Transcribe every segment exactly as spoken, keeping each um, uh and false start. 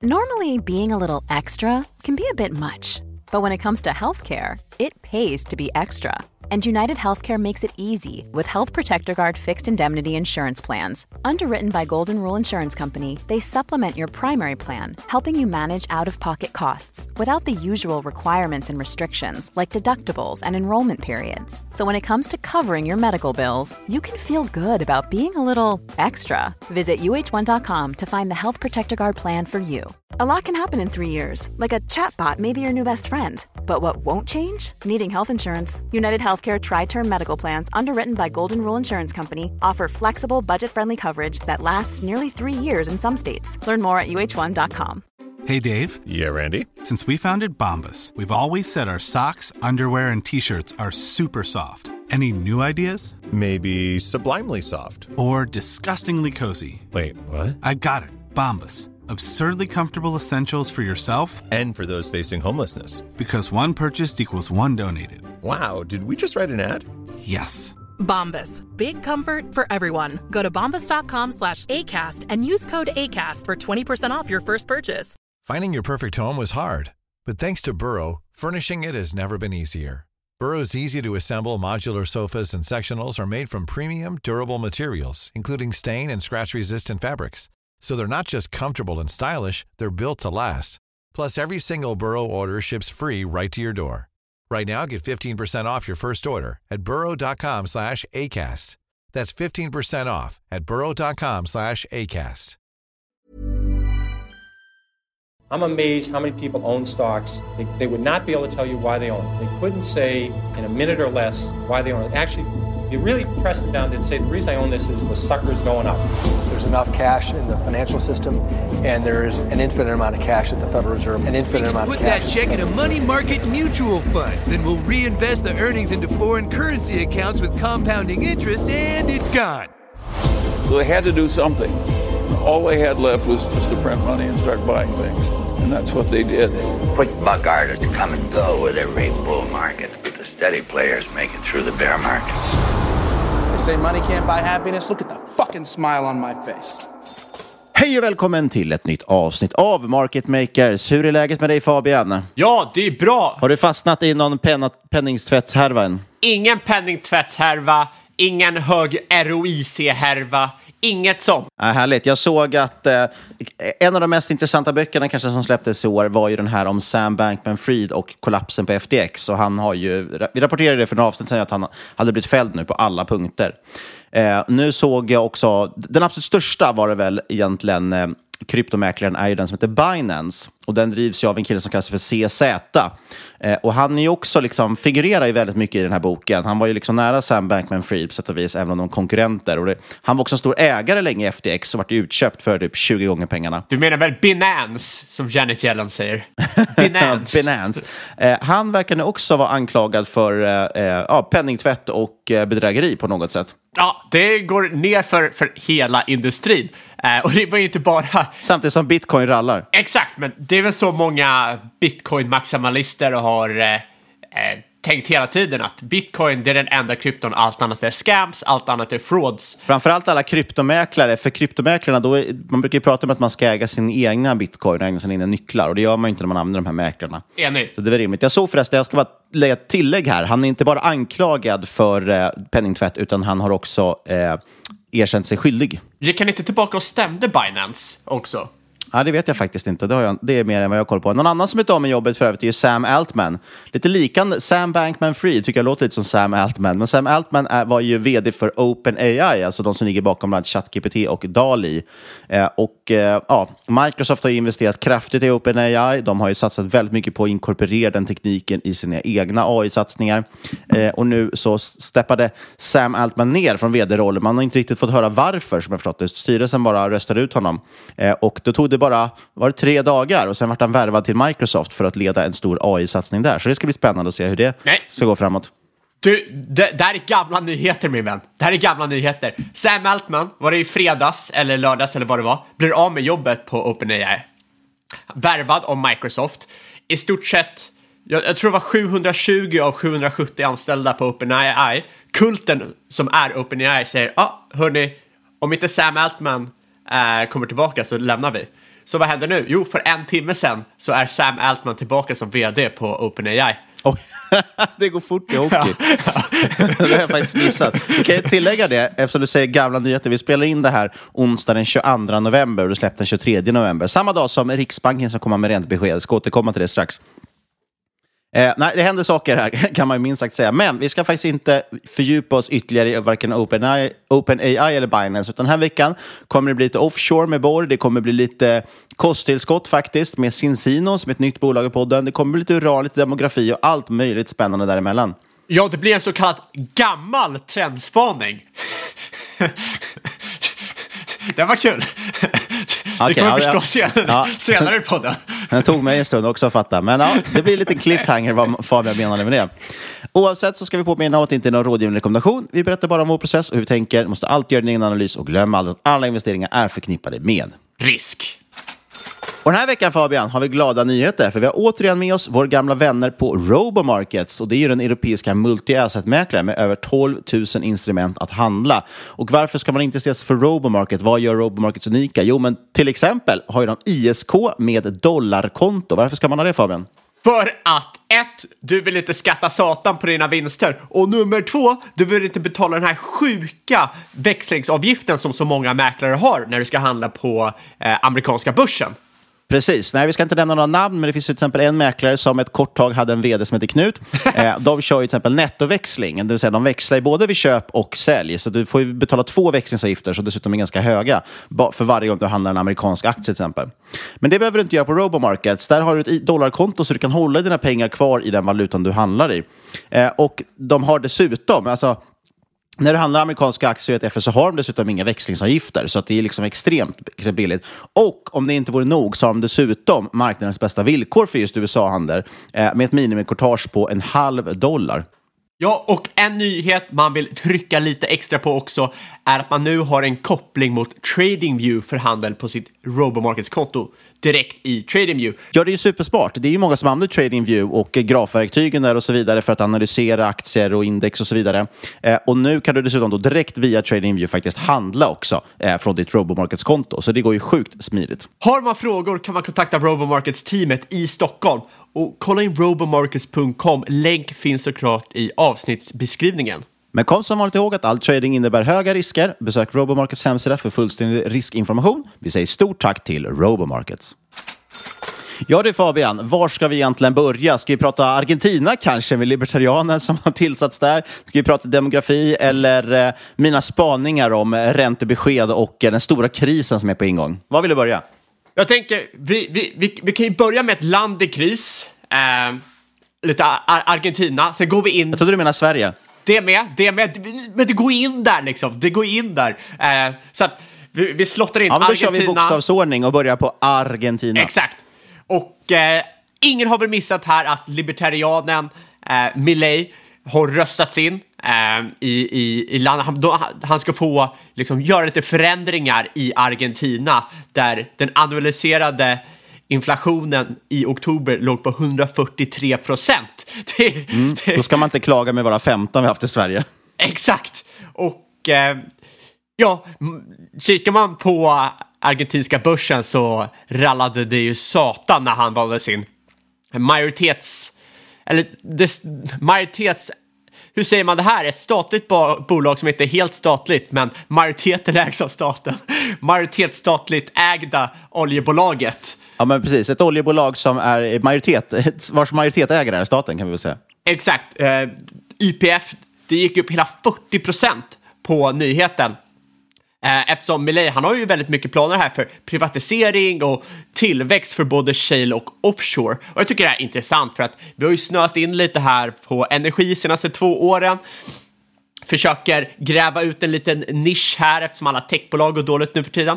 Normally, being a little extra can be a bit much, but when it comes to healthcare, it pays to be extra. And United Healthcare makes it easy with Health Protector Guard fixed indemnity insurance plans. Underwritten by Golden Rule Insurance Company, they supplement your primary plan, helping you manage out-of-pocket costs without the usual requirements and restrictions like deductibles and enrollment periods. So when it comes to covering your medical bills, you can feel good about being a little extra. Visit U H one dot com to find the Health Protector Guard plan for you. A lot can happen in three years, like a chatbot may be your new best friend. But what won't change? Needing health insurance. United Healthcare Tri-Term Medical Plans, underwritten by Golden Rule Insurance Company, offer flexible, budget-friendly coverage that lasts nearly three years in some states. Learn more at U H one dot com. Hey, Dave. Yeah, Randy. Since we founded Bombas, we've always said our socks, underwear, and T-shirts are super soft. Any new ideas? Maybe sublimely soft. Or disgustingly cozy. Wait, what? I got it. Bombas. Absurdly comfortable essentials for yourself and for those facing homelessness. Because one purchased equals one donated. Wow, did we just write an ad? Yes. Bombas. Big comfort for everyone. Go to bombas.com slash ACAST and use code ACAST for twenty percent off your first purchase. Finding your perfect home was hard, but thanks to Burrow, furnishing it has never been easier. Burrow's easy-to-assemble modular sofas and sectionals are made from premium, durable materials, including stain and scratch-resistant fabrics. So they're not just comfortable and stylish, they're built to last. Plus, every single Burrow order ships free right to your door. Right now, get fifteen percent off your first order at burrow.com slash ACAST. That's fifteen percent off at burrow.com slash ACAST. I'm amazed how many people own stocks. They, they would not be able to tell you why they own it. They couldn't say in a minute or less why they own it. Actually, you really press them down, they'd say, the reason I own this is the sucker's going up. There's enough cash in the financial system, and there's an infinite amount of cash at the Federal Reserve, an infinite amount of cash. Put that check in a money market mutual fund. Then we'll reinvest the earnings into foreign currency accounts with compounding interest, and it's gone. So they had to do something. All they had left was just to print money and start buying things. And that's what they did. Quick buck artists come and go with every bull market, but the steady players make it through the bear market. They say money can't buy happiness. Look at the fucking smile on my face. Hej och välkommen till ett nytt avsnitt av Market Makers. Hur är läget med dig, Fabian? Ja, det är bra. Har du fastnat i någon penna, penningstvättshärva än? Ingen penningtvättshärva, ingen hög R O I C-härva, inget sånt. Ja, härligt. Jag såg att eh, en av de mest intressanta böckerna kanske som släpptes i år var ju den här om Sam Bankman-Fried och kollapsen på F T X. Och han har ju, vi rapporterade det för några avsnitt sedan att han hade blivit fälld nu på alla punkter. Eh, nu såg jag också, den absolut största var det väl egentligen, eh, kryptomäklaren är ju den som heter Binance. Och den drivs ju av en kille som kallas för C Z. Eh, och han är ju också liksom, figurerar ju väldigt mycket i den här boken. Han var ju liksom nära Sam Bankman-Fried på sätt och vis, även om de konkurrenter. Och det, han var också en stor ägare länge i F T X och vart utköpt för typ tjugo gånger pengarna. Du menar väl Binance, som Janet Yellen säger? Binance. Binance. Eh, han verkar nu också vara anklagad för eh, ja, penningtvätt och eh, bedrägeri på något sätt. Ja, det går ner för, för hela industrin. Eh, och det var ju inte bara... Samtidigt som bitcoin rallar. Exakt, men det är väl så många bitcoin-maximalister har eh, eh, tänkt hela tiden att bitcoin, det är den enda krypton, allt annat är scams, allt annat är frauds. Framförallt alla kryptomäklare, för kryptomäklarna, då är, man brukar ju prata om att man ska äga sin egna bitcoin och äga sina egna nycklar, och det gör man ju inte när man använder de här mäklarna. Enig. Så det är rimligt. Jag såg förresten, jag ska bara lägga ett tillägg här, han är inte bara anklagad för eh, penningtvätt, utan han har också eh, erkänt sig skyldig. Jag kan inte tillbaka och stämde Binance också? Ja, det vet jag faktiskt inte. Det, har jag, det är mer än vad jag kollar på. Någon annan som är av med jobbet för övrigt är ju Sam Altman. Lite likande. Sam Bankman-Fried tycker jag låter lite som Sam Altman. Men Sam Altman är, var ju vd för OpenAI, alltså de som ligger bakom bland annat ChatGPT och DALL-E. Eh, och eh, ja, Microsoft har ju investerat kraftigt i OpenAI. De har ju satsat väldigt mycket på att inkorporera den tekniken i sina egna A I-satsningar. Eh, och nu så steppade Sam Altman ner från vd-rollen. Man har inte riktigt fått höra varför, som jag förstått det. Styrelsen bara röstade ut honom. Eh, och då tog det bara var det tre dagar och sen var han värvad till Microsoft för att leda en stor A I-satsning där. Så det ska bli spännande att se hur det Nej. ska gå framåt. Du, det, det här är gamla nyheter, min vän. Det här är gamla nyheter. Sam Altman, var det i fredags eller lördags eller vad det var, blir av med jobbet på OpenAI. Värvad av Microsoft. I stort sett, jag, jag tror det var sjuhundratjugo av sjuhundrasjuttio anställda på OpenAI. Kulten som är OpenAI säger, ja, ah, hörni, om inte Sam Altman äh, kommer tillbaka så lämnar vi. Så vad händer nu? Jo, för en timme sedan så är Sam Altman tillbaka som vd på OpenAI. Oh, det går fort i hockey. Ja. Det har jag faktiskt missat. Du kan tillägga det, eftersom du säger gamla nyheter. Vi spelar in det här onsdag den tjugoandra november och du släppte den tjugotredje november. Samma dag som Riksbanken som kommer med rent besked. Jag ska återkomma till det strax. Eh, nej, det händer saker här kan man ju minst sagt säga. Men vi ska faktiskt inte fördjupa oss ytterligare i varken OpenAI, OpenAI eller Binance. Utan den här veckan kommer det bli lite offshore med Borg. Det kommer bli lite kosttillskott faktiskt med Cincino som ett nytt bolag i podden. Det kommer bli lite uran, lite demografi och allt möjligt spännande däremellan. Ja, det blir en så kallad gammal trendspaning. Det var kul. Okay, det kommer ja, förstås ja. senare, ja. senare på den. Den tog mig en stund också att fatta. Men ja, det blir lite cliffhanger vad Fabian menade med det. Oavsett så ska vi påminna om att det inte är någon rådgivande rekommendation. Vi berättar bara om vår process och hur vi tänker. Måste alltid göra din egen analys och glöm aldrig att alla investeringar är förknippade med risk. Och den här veckan, Fabian, har vi glada nyheter. För vi har återigen med oss våra gamla vänner på Robomarkets. Och det är ju den europeiska multi-asset-mäklaren med över tolv tusen instrument att handla. Och varför ska man intressera sig för Robomarket? Vad gör Robomarkets unika? Jo, men till exempel har ju de I S K med dollarkonto. Varför ska man ha det, Fabian? För att ett, du vill inte skatta satan på dina vinster. Och nummer två, du vill inte betala den här sjuka växlingsavgiften som så många mäklare har när du ska handla på eh, amerikanska börsen. Precis. Nej, vi ska inte nämna några namn, men det finns till exempel en mäklare som ett kort tag hade en vd som heter Knut. Eh, de kör ju till exempel nettoväxling, det vill säga de växlar både vid köp och sälj. Så du får ju betala två växlingsavgifter som dessutom är ganska höga för varje gång du handlar en amerikansk aktie till exempel. Men det behöver du inte göra på Robomarkets. Där har du ett dollarkonto så du kan hålla dina pengar kvar i den valutan du handlar i. Eh, och de har dessutom, alltså när du handlar amerikanska aktier i ett F S så har de dessutom inga växlingsavgifter. Så att det är liksom extremt billigt. Och om det inte vore nog så har de dessutom marknadens bästa villkor för just U S A-handel. Eh, med ett minimikortage på en halv dollar. Ja, och en nyhet man vill trycka lite extra på också är att man nu har en koppling mot TradingView för handel på sitt Robomarkets-konto direkt i TradingView. Ja, det är ju supersmart. Det är ju många som använder TradingView och grafverktygen där och så vidare för att analysera aktier och index och så vidare. Eh, och nu kan du dessutom då direkt via TradingView faktiskt handla också eh, från ditt Robomarkets-konto. Så det går ju sjukt smidigt. Har man frågor kan man kontakta Robomarkets-teamet i Stockholm. Och kolla in robomarkets punkt com. Länk finns såklart i avsnittsbeskrivningen. Men kom som vanligt ihåg att all trading innebär höga risker. Besök Robomarkets hemsida för fullständig riskinformation. Vi säger stort tack till Robomarkets. Ja du Fabian, var ska vi egentligen börja? Ska vi prata Argentina kanske med libertarianen som har tillsatts där? Ska vi prata demografi eller eh, mina spaningar om räntebesked och eh, den stora krisen som är på ingång? Var vill du börja? Jag tänker, vi, vi, vi, vi kan ju börja med ett land i kris. Eh, lite Ar- Argentina. Sen går vi in... Jag trodde du menar Sverige. Det med, det med. Men det går in där liksom. Det går in där. Eh, så att vi, vi slottar in ja, men då Argentina. Kör vi bokstavsordning och börjar på Argentina. Exakt. Och eh, ingen har väl missat här att libertarianen eh, Milei har röstats in eh, i, i, i landet. Han, då, han ska få liksom, göra lite förändringar i Argentina där den annualiserade inflationen i oktober låg på hundrafyrtiotre procent. Det, mm, då ska man inte klaga med våra femton vi haft i Sverige. Exakt. Och eh, ja, kikar man på argentinska börsen så rallade det ju satan när han valde sin majoritets eller des, majoritets hur säger man det här? Ett statligt bo- bolag som inte är helt statligt men majoriteten ägs av staten. Majoritetsstatligt ägda oljebolaget. Ja men precis, ett oljebolag som är majoritet, vars majoritetsägare är staten kan vi väl säga. Exakt. Eh, Y P F, det gick upp hela fyrtio procent på nyheten. Eftersom Milei, han har ju väldigt mycket planer här för privatisering och tillväxt för både shale och offshore. Och jag tycker det är intressant för att vi har ju snöat in lite här på energi senaste två åren. Försöker gräva ut en liten nisch här eftersom alla techbolag går dåligt nu för tiden.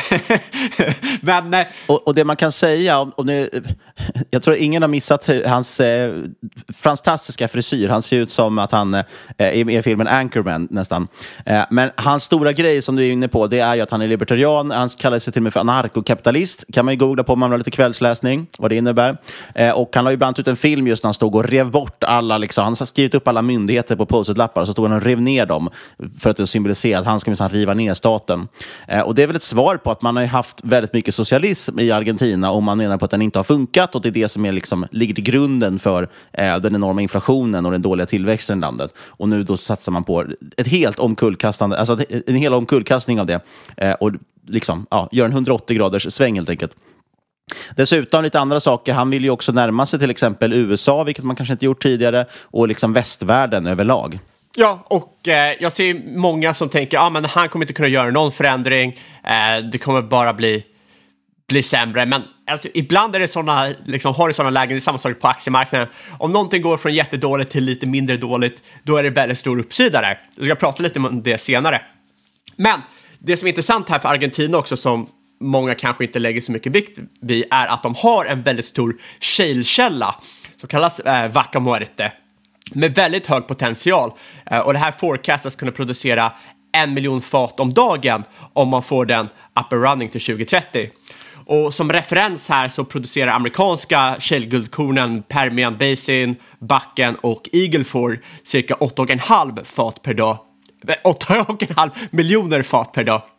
Men, och, och det man kan säga, och nu, jag tror ingen har missat hans eh, fantastiska frisyr. Han ser ut som att han eh, är i filmen Anchorman nästan. Eh, men hans stora grej som du är inne på, det är ju att han är libertarian. Han kallar sig till och med för anarkokapitalist. Kan man ju googla på om man har lite kvällsläsning, vad det innebär. Eh, och han har ju bland ut en film just när han stod och rev bort alla, liksom, han har skrivit upp alla myndigheter på post-it-lappar och så stod han och rev ner dem för att symbolisera att han ska minsann riva ner staten. Eh, och det är väl ett svar på att man har haft väldigt mycket socialism i Argentina och man menar på att den inte har funkat och det är det som är liksom, ligger till grunden för eh, den enorma inflationen och den dåliga tillväxten i landet. Och nu då satsar man på ett helt omkullkastande, alltså en hel omkullkastning av det eh, och liksom, ja, gör en hundraåttio graders sväng helt enkelt. Dessutom lite andra saker. Han vill ju också närma sig till exempel U S A, vilket man kanske inte gjort tidigare, och liksom västvärlden överlag. Ja, och eh, jag ser många som tänker ah, men han kommer inte kunna göra någon förändring. Eh, det kommer bara bli, bli sämre. Men alltså, ibland är det såna, liksom, har det sådana lägen, det är samma sak på aktiemarknaden. Om någonting går från jättedåligt till lite mindre dåligt, då är det väldigt stor uppsida där. Jag ska prata lite om det senare. Men det som är intressant här för Argentina också, som många kanske inte lägger så mycket vikt vid, är att de har en väldigt stor shale-källa som kallas eh, Vaca Muerte, med väldigt hög potential. Eh, och det här forecastas kunna producera en miljon fat om dagen om man får den up and running till tjugo trettio. Och som referens här så producerar amerikanska shale-guldkornen Permian Basin, Bakken och Eagle Ford cirka åtta komma fem fat per dag. åtta komma fem miljoner fat per dag.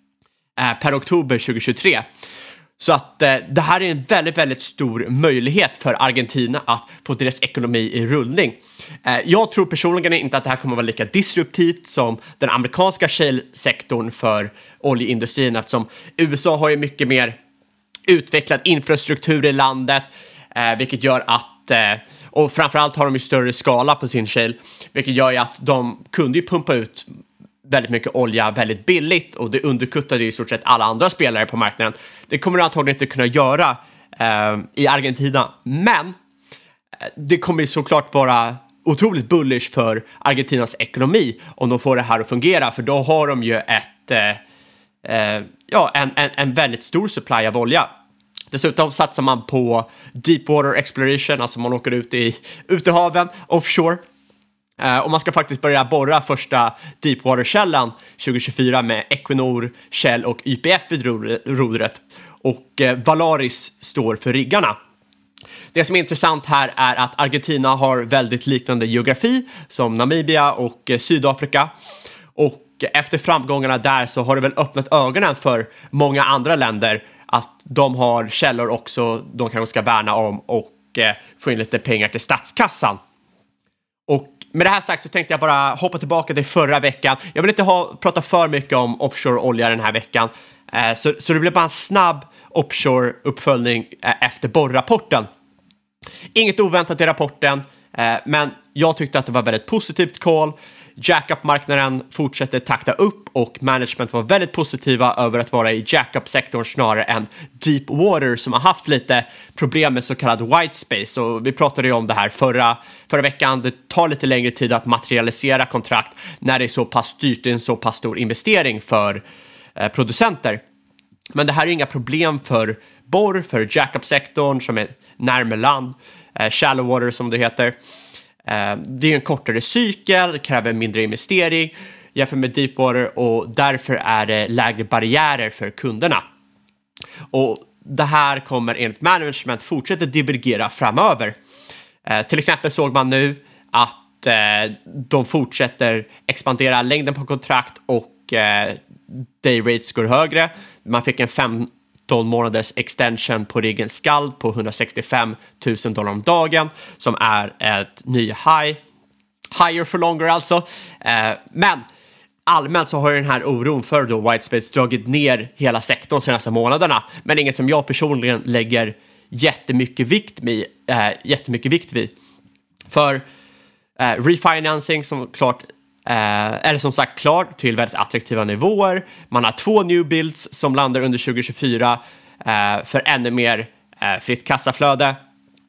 Per oktober tjugohundratjugotre. Så att eh, det här är en väldigt, väldigt stor möjlighet för Argentina att få deras ekonomi i rullning. Eh, jag tror personligen inte att det här kommer att vara lika disruptivt som den amerikanska shale-sektorn för oljeindustrin, eftersom U S A har ju mycket mer utvecklad infrastruktur i landet, eh, vilket gör att eh, och framförallt har de ju större skala på sin shale, vilket gör ju att de kunde ju pumpa ut väldigt mycket olja väldigt billigt, och det underkuttade i stort sett alla andra spelare på marknaden. Det kommer de antagligen inte kunna göra eh, i Argentina, men eh, det kommer ju såklart vara otroligt bullish för Argentinas ekonomi om de får det här att fungera, för då har de ju ett eh, eh, ja, en, en, en väldigt stor supply av olja. Dessutom satsar man på deepwater exploration, alltså man åker ut i utehaven, offshore. Uh, och man ska faktiskt börja borra första Deepwater-källan tjugo tjugofyra med Equinor, Shell och Y P F vid rodret. Och uh, Valaris står för riggarna. Det som är intressant här är att Argentina har väldigt liknande geografi som Namibia och uh, Sydafrika. Och uh, efter framgångarna där så har det väl öppnat ögonen för många andra länder att de har källor också de kanske ska värna om och uh, få in lite pengar till statskassan. Och med det här sagt så tänkte jag bara hoppa tillbaka till förra veckan. Jag vill inte ha, prata för mycket om offshore-olja den här veckan. Eh, så, så det blir bara en snabb offshore-uppföljning eh, efter borrapporten. Inget oväntat i rapporten, eh, men jag tyckte att det var väldigt positivt call. Jackup-marknaden fortsätter takta upp och management var väldigt positiva över att vara i jackup-sektorn snarare än deep water som har haft lite problem med så kallad white space. Och vi pratade ju om det här förra, förra veckan. Det tar lite längre tid att materialisera kontrakt när det är så pass dyrt, det är en så pass stor investering för eh, producenter. Men det här är inga problem för borr, för jackup-sektorn som är närmare land, eh, shallow water som det heter. Det är en kortare cykel, kräver mindre investering jämfört med deepwater, och därför är det lägre barriärer för kunderna. Och det här kommer enligt management fortsätta divergera framöver. Eh, till exempel såg man nu att eh, de fortsätter expandera längden på kontrakt och eh, day rates går högre. Man fick en femton månaders extension på riggen Skald på hundrasextiofem tusen dollar om dagen, som är ett ny high. Higher for longer alltså. Eh, men allmänt så har ju den här oron för då white space dragit ner hela sektorn senaste månaderna. Men inget som jag personligen lägger jättemycket vikt vid. Eh, jättemycket vikt vid. För eh, refinancing som klart eh, är det som sagt klart till väldigt attraktiva nivåer. Man har två new builds som landar under tjugo tjugofyra eh, för ännu mer eh, fritt kassaflöde.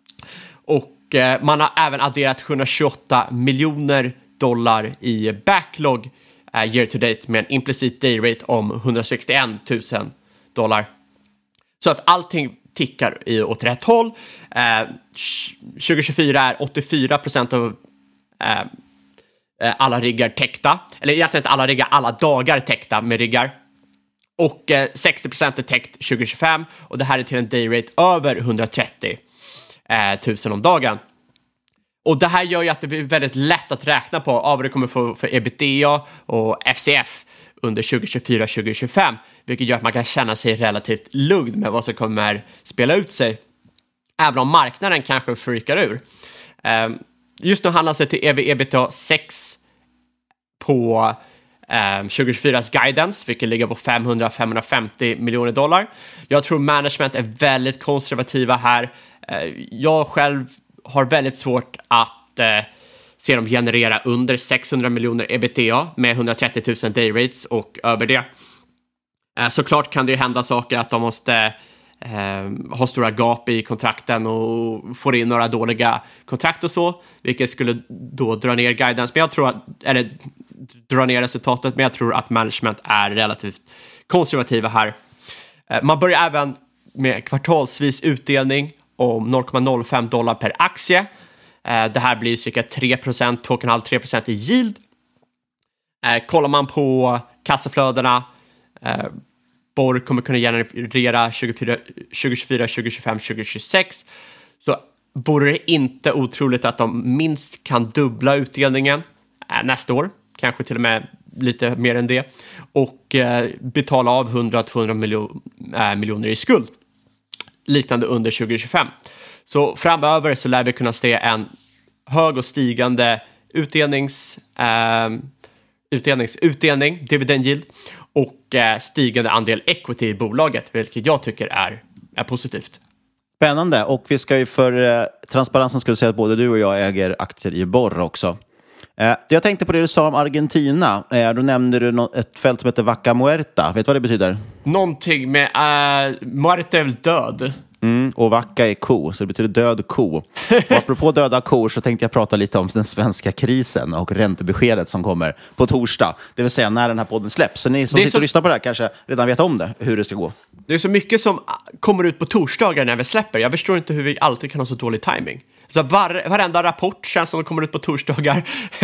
Och eh, man har även adderat sjuhundratjugoåtta miljoner dollar i backlog uh, year to date med en implicit day rate om hundrasextioett tusen dollar. Så att allting tickar i åt rätt håll. Uh, tjugo tjugofyra är åttiofyra procent av uh, alla riggar täckta. Eller egentligen inte alla riggar, alla dagar täckta med riggar. Och uh, sextio procent är täckt tjugo tjugofem, och det här är till en day rate över hundratrettio tusen om dagen. och det här gör ju att det blir väldigt lätt att räkna på vad det kommer få för ebitda och F C F under tjugo tjugofyra tjugo tjugofem, vilket gör att man kan känna sig relativt lugn med vad som kommer spela ut sig, även om marknaden kanske freakar ur. Just nu handlas det till E V ebitda sex på Um, tjugo tjugofyras guidance, vilket ligger på femhundra till femhundrafemtio miljoner dollar. Jag tror management är väldigt konservativa här. Uh, jag själv har väldigt svårt att uh, se dem generera under sexhundra miljoner ebitda med etthundratrettio tusen day rates och över det. Uh, såklart kan det ju hända saker att de måste uh, ha stora gap i kontrakten och få in några dåliga kontrakt och så, vilket skulle då dra ner guidance. Men jag tror att, eller dra ner resultatet, men jag tror att management är relativt konservativa här. Man börjar även med kvartalsvis utdelning om noll komma noll fem dollar per aktie. Det här blir cirka tre procent, två komma fem till tre procent i yield. Kollar man på kassaflödena, Borg kommer kunna generera tjugofyra, tjugo tjugofyra, tjugo tjugofem, tjugo tjugosex, så vore det inte otroligt att de minst kan dubbla utdelningen nästa år. Kanske till och med lite mer än det. Och eh, betala av hundra till tvåhundra miljo- äh, miljoner i skuld. Liknande under tjugo tjugofem. Så framöver så lär vi kunna se en hög och stigande utdelnings, äh, utdelnings, utdelning, dividend yield. Och äh, stigande andel equity i bolaget. Vilket jag tycker är, är positivt. Spännande. Och vi ska ju för eh, transparensen skulle säga att både du och jag äger aktier i Borr också. Eh, jag tänkte på det du sa om Argentina. Eh, då nämnde du no- ett fält som heter Vaca Muerta. Vet du vad det betyder? Någonting med... Uh, Muerta är väl död. Mm, och Vaca är ko, så det betyder död ko. Och apropå döda kor så tänkte jag prata lite om den svenska krisen och räntebeskedet som kommer på torsdag. Det vill säga när den här podden släpps. Så ni som sitter så... och lyssnar på det här kanske redan vet om det, hur det ska gå. Det är så mycket som kommer ut på torsdagar när vi släpper. Jag förstår inte hur vi alltid kan ha så dålig timing. Så var, varenda rapport känns som de kommer ut på torsdagar.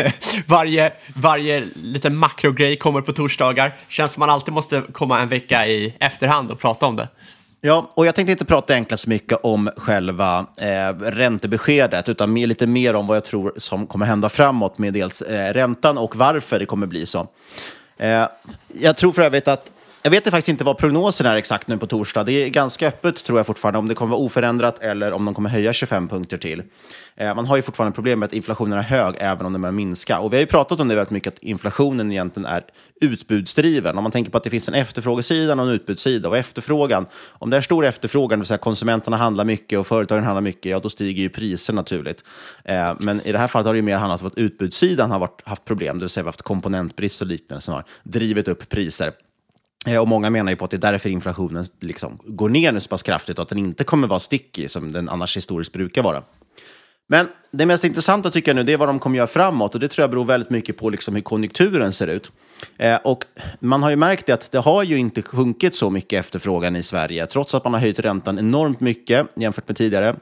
varje, varje liten makrogrej kommer på torsdagar. Känns som man alltid måste komma en vecka i efterhand och prata om det. Ja, och jag tänkte inte prata egentligen så mycket om själva eh, räntebeskedet, utan mer, lite mer om vad jag tror som kommer hända framåt med dels eh, räntan och varför det kommer bli så. Eh, jag tror för övrigt att Jag vet faktiskt inte vad prognosen är exakt nu på torsdag. Det är ganska öppet tror jag fortfarande om det kommer vara oförändrat eller om de kommer höja tjugofem punkter till. Eh, man har ju fortfarande problem med att inflationen är hög även om den börjar minska. Och vi har ju pratat om det väldigt mycket att inflationen egentligen är utbudsdriven. Om man tänker på att det finns en efterfrågesida och en utbudssida. Och efterfrågan, om det är stor efterfrågan, det vill säga konsumenterna handlar mycket och företagen handlar mycket, ja då stiger ju priser naturligt. Eh, men i det här fallet har det ju mer handlat om att utbudssidan har varit, haft problem. Det vill säga vi har haft komponentbrist och liknande som har drivit upp priser. Och många menar ju på att det är därför inflationen liksom går ner nu så pass kraftigt och att den inte kommer vara sticky som den annars historiskt brukar vara. Men det mest intressanta tycker jag nu det är vad de kommer göra framåt och det tror jag beror väldigt mycket på liksom hur konjunkturen ser ut. Eh, och man har ju märkt att det har ju inte sjunkit så mycket efterfrågan i Sverige trots att man har höjt räntan enormt mycket jämfört med tidigare.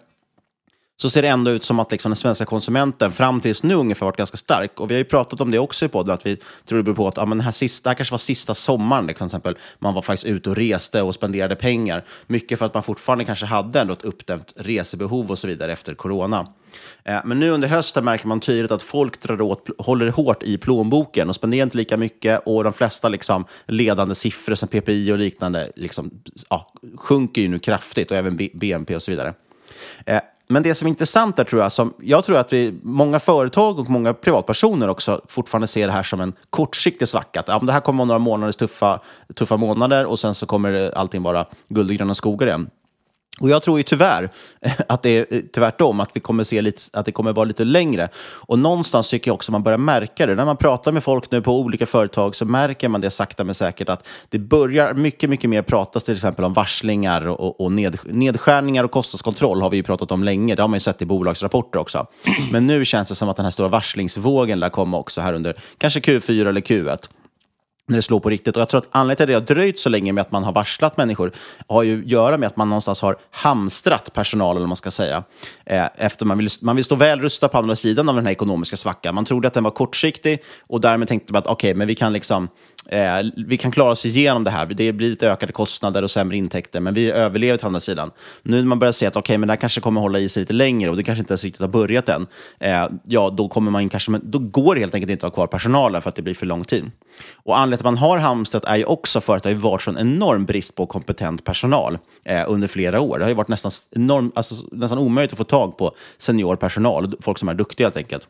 Så ser det ändå ut som att liksom den svenska konsumenten fram tills nu ungefär varit ganska stark. Och vi har ju pratat om det också i podden, att vi tror det beror på att ja, men den här, sista, det här kanske var sista sommaren, till exempel. Man var faktiskt ute och reste och spenderade pengar. Mycket för att man fortfarande kanske hade ändå ett uppdämt resebehov och så vidare efter corona. Eh, men nu under hösten märker man tydligt att folk drar åt, håller hårt i plånboken och spenderar inte lika mycket. Och de flesta liksom, ledande siffror som P P I och liknande liksom, ja, sjunker ju nu kraftigt och även B N P och så vidare. Eh, Men det som är intressant där tror jag, som jag tror att vi, många företag och många privatpersoner också fortfarande ser det här som en kortsiktig svacka. Att, ja, det här kommer vara några månaders tuffa, tuffa månader och sen så kommer allting vara guld och gröna skogar igen. Och jag tror ju tyvärr att det är tvärtom, att vi kommer se lite, att det kommer vara lite längre. Och någonstans tycker jag också att man börjar märka det. När man pratar med folk nu på olika företag så märker man det sakta men säkert att det börjar mycket, mycket mer pratas till exempel om varslingar och, och ned, nedskärningar och kostnadskontroll har vi ju pratat om länge. Det har man ju sett i bolagsrapporter också. Men nu känns det som att den här stora varslingsvågen lär komma också här under kanske Q fyra eller Q ett. när det slår på riktigt. Och jag tror att anledningen till att det har dröjt så länge med att man har varslat människor har ju att göra med att man någonstans har hamstrat personal, eller man ska säga. Eh, efter man vill, man vill stå väl rustad på andra sidan av den här ekonomiska svackan. Man trodde att den var kortsiktig och därmed tänkte man att okej, okay, men vi kan liksom eh, vi kan klara oss igenom det här. Det blir lite ökade kostnader och sämre intäkter, men vi överlever till andra sidan. Nu när man börjar se att okej, okay, men det här kanske kommer hålla i sig lite längre och det kanske inte ens riktigt har börjat än. Eh, ja, då kommer man kanske, då går det helt enkelt inte att ha kvar personalen för att det blir för lång tid. Och anledningen till att man har hamstrat är ju också för att det har varit en enorm brist på kompetent personal eh, under flera år. Det har ju varit nästan, enorm, alltså, nästan omöjligt att få tag på seniorpersonal, folk som är duktiga helt enkelt.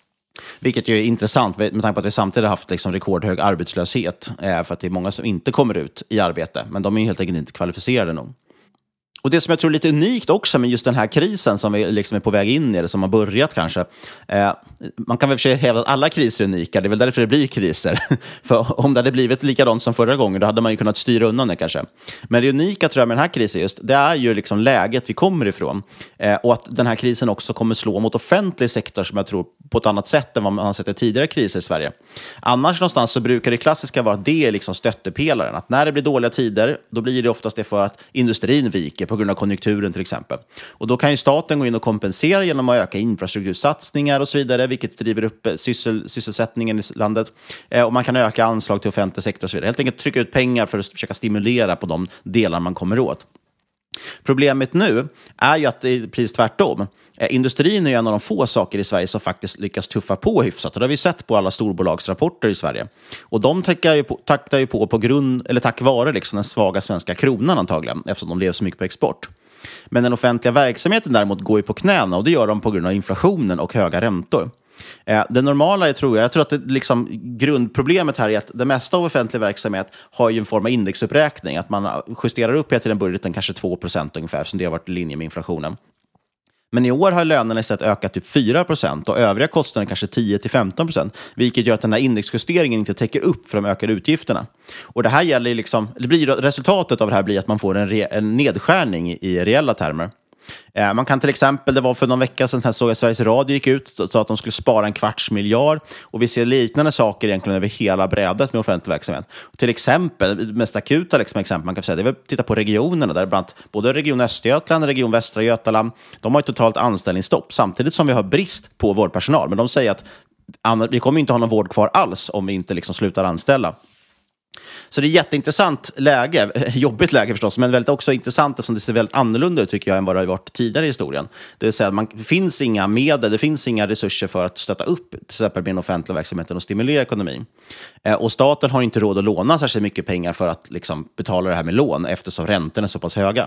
Vilket ju är intressant med tanke på att vi samtidigt har haft liksom rekordhög arbetslöshet eh, för att det är många som inte kommer ut i arbete, men de är ju helt enkelt inte kvalificerade nog. Och det som jag tror är lite unikt också med just den här krisen som vi liksom är på väg in i, eller som har börjat kanske. Eh, man kan väl försöka hävda att alla kriser är unika, det är väl därför det blir kriser. För om det hade blivit likadant som förra gången, då hade man ju kunnat styra undan det kanske. Men det unika tror jag med den här krisen just, det är ju liksom läget vi kommer ifrån. Eh, och att den här krisen också kommer slå mot offentlig sektor som jag tror på ett annat sätt än vad man har sett i tidigare kriser i Sverige. Annars någonstans så brukar det klassiska vara att det är liksom stöttepelaren. Att när det blir dåliga tider, då blir det oftast det för att industrin viker på grund av konjunkturen till exempel. Och då kan ju staten gå in och kompensera genom att öka infrastruktursatsningar och så vidare, vilket driver upp syssel, sysselsättningen i landet. Eh, och man kan öka anslag till offentlig sektor och så vidare. Helt enkelt trycka ut pengar för att försöka stimulera på de delar man kommer åt. Problemet nu är ju att det är precis tvärtom. Eh, industrin är ju en av de få saker i Sverige som faktiskt lyckas tuffa på hyfsat. Och det har vi sett på alla storbolagsrapporter i Sverige. Och de taktar ju på, taktar ju på, på grund, eller tack vare liksom den svaga svenska kronan antagligen, eftersom de lever så mycket på export. Men den offentliga verksamheten däremot går ju på knäna, och det gör de på grund av inflationen och höga räntor. Eh, det normala är, tror jag, jag tror att det, liksom, grundproblemet här är att det mesta av offentlig verksamhet har ju en form av indexuppräkning. Att man justerar upp till den budgeten kanske två procent ungefär, som det har varit i linje med inflationen. Men i år har lönerna istället ökat typ fyra procent och övriga kostnader kanske tio till femton procent, vilket gör att den här indexjusteringen inte täcker upp för de ökade utgifterna. Och det här gäller liksom, det blir, resultatet av det här blir att man får en, re, en nedskärning i, i reella termer. Eh, man kan till exempel, det var för någon vecka sedan här såg jag Sveriges Radio gick ut och sa att de skulle spara en kvarts miljard, och vi ser liknande saker egentligen över hela brädet med offentlig verksamhet. Och till exempel, mest akuta liksom, exempel man kan säga, det är väl titta på regionerna där, bland både region Östergötland och region Västra Götaland, de har ett totalt anställningsstopp samtidigt som vi har brist på vårdpersonal, men de säger att vi kommer inte ha någon vård kvar alls om vi inte liksom slutar anställa. Så det är ett jätteintressant läge, jobbigt läge förstås, men väldigt också intressant eftersom det ser väldigt annorlunda ut tycker jag än vad det har varit tidigare i historien. Det vill säga att man, det finns inga medel, det finns inga resurser för att stötta upp till exempel med den offentliga verksamheten och stimulera ekonomin. Eh, och staten har inte råd att låna särskilt mycket pengar för att liksom, betala det här med lån eftersom räntorna är så pass höga.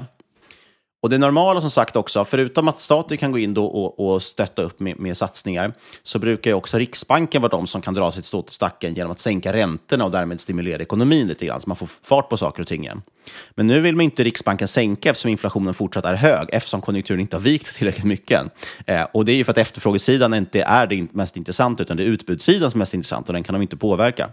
Och det normala som sagt också, förutom att staten kan gå in då och, och stötta upp med, med satsningar, så brukar ju också Riksbanken vara de som kan dra sitt stå till stacken genom att sänka räntorna och därmed stimulera ekonomin lite grann, så man får fart på saker och ting igen. Men nu vill man inte Riksbanken sänka eftersom inflationen fortsatt är hög, eftersom konjunkturen inte har vikt tillräckligt mycket. Eh, och det är ju för att efterfrågesidan inte är det mest intressant, utan det är utbudssidan som är mest intressant, och den kan de inte påverka.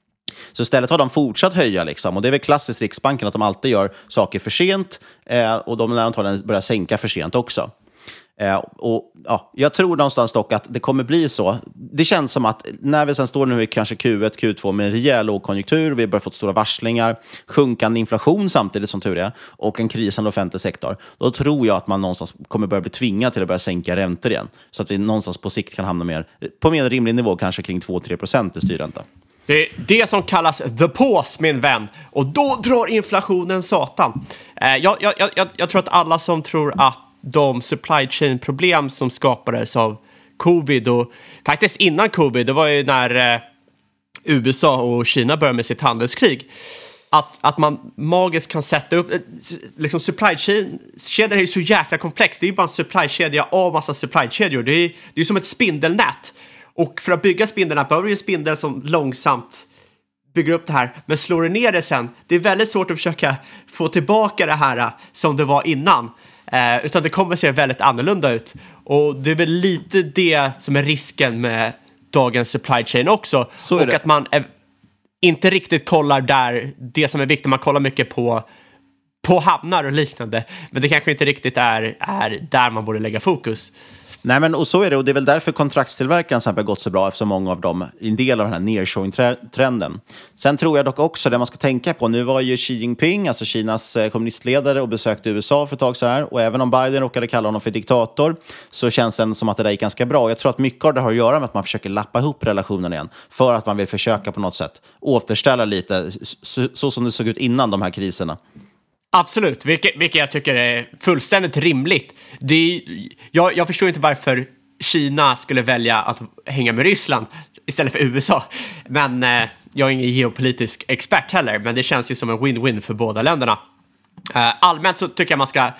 Så istället har de fortsatt höja liksom, och det är väl klassiskt Riksbanken att de alltid gör saker för sent eh, och de lär antagligen börja sänka för sent också. Eh, och ja, jag tror någonstans dock att det kommer bli så. Det känns som att när vi sen står nu i kanske Q ett, Q två med en rejäl lågkonjunktur, vi har börjat få stora varslingar, sjunkande inflation samtidigt som tur är, och en krisande offentlig sektor, då tror jag att man någonstans kommer börja bli tvingad till att börja sänka räntor igen. Så att vi någonstans på sikt kan hamna mer, på mer rimlig nivå, kanske kring två till tre procent i styrränta. Det är det som kallas the pause, min vän. Och då drar inflationen satan. Eh, jag, jag, jag, jag tror att alla som tror att de supply chain-problem som skapades av covid, och faktiskt innan covid, det var ju när eh, U S A och Kina började med sitt handelskrig, att, att man magiskt kan sätta upp, liksom supply chain-kedjor är ju så jäkla komplex. Det är ju bara en supply-kedja av massa supply-kedjor. Det är ju det är som ett spindelnät. Och för att bygga spindeln behöver du en spindel som långsamt bygger upp det här. Men slår du ner det sen, det är väldigt svårt att försöka få tillbaka det här som det var innan. Eh, utan det kommer att se väldigt annorlunda ut. Och det är väl lite det som är risken med dagens supply chain också. Så och att man är, inte riktigt kollar där det som är viktigt. Man kollar mycket på, på hamnar och liknande. Men det kanske inte riktigt är, är där man borde lägga fokus. Nej, men och så är det, och det är väl därför kontraktstillverkaren har gått så bra, eftersom många av dem är en del av den här nearshoring-trenden. Sen tror jag dock också det man ska tänka på, nu var ju Xi Jinping, alltså Kinas kommunistledare, och besökte U S A för ett tag så här, och även om Biden råkade kalla honom för diktator så känns det som att det där gick ganska bra. Jag tror att mycket av det har att göra med att man försöker lappa ihop relationen igen, för att man vill försöka på något sätt återställa lite så, så som det såg ut innan de här kriserna. Absolut, vilket, vilket jag tycker är fullständigt rimligt. Det är, jag, jag förstår inte varför Kina skulle välja att hänga med Ryssland istället för U S A. Men eh, jag är ingen geopolitisk expert heller, men det känns ju som en win-win för båda länderna. Eh, allmänt så tycker jag man ska,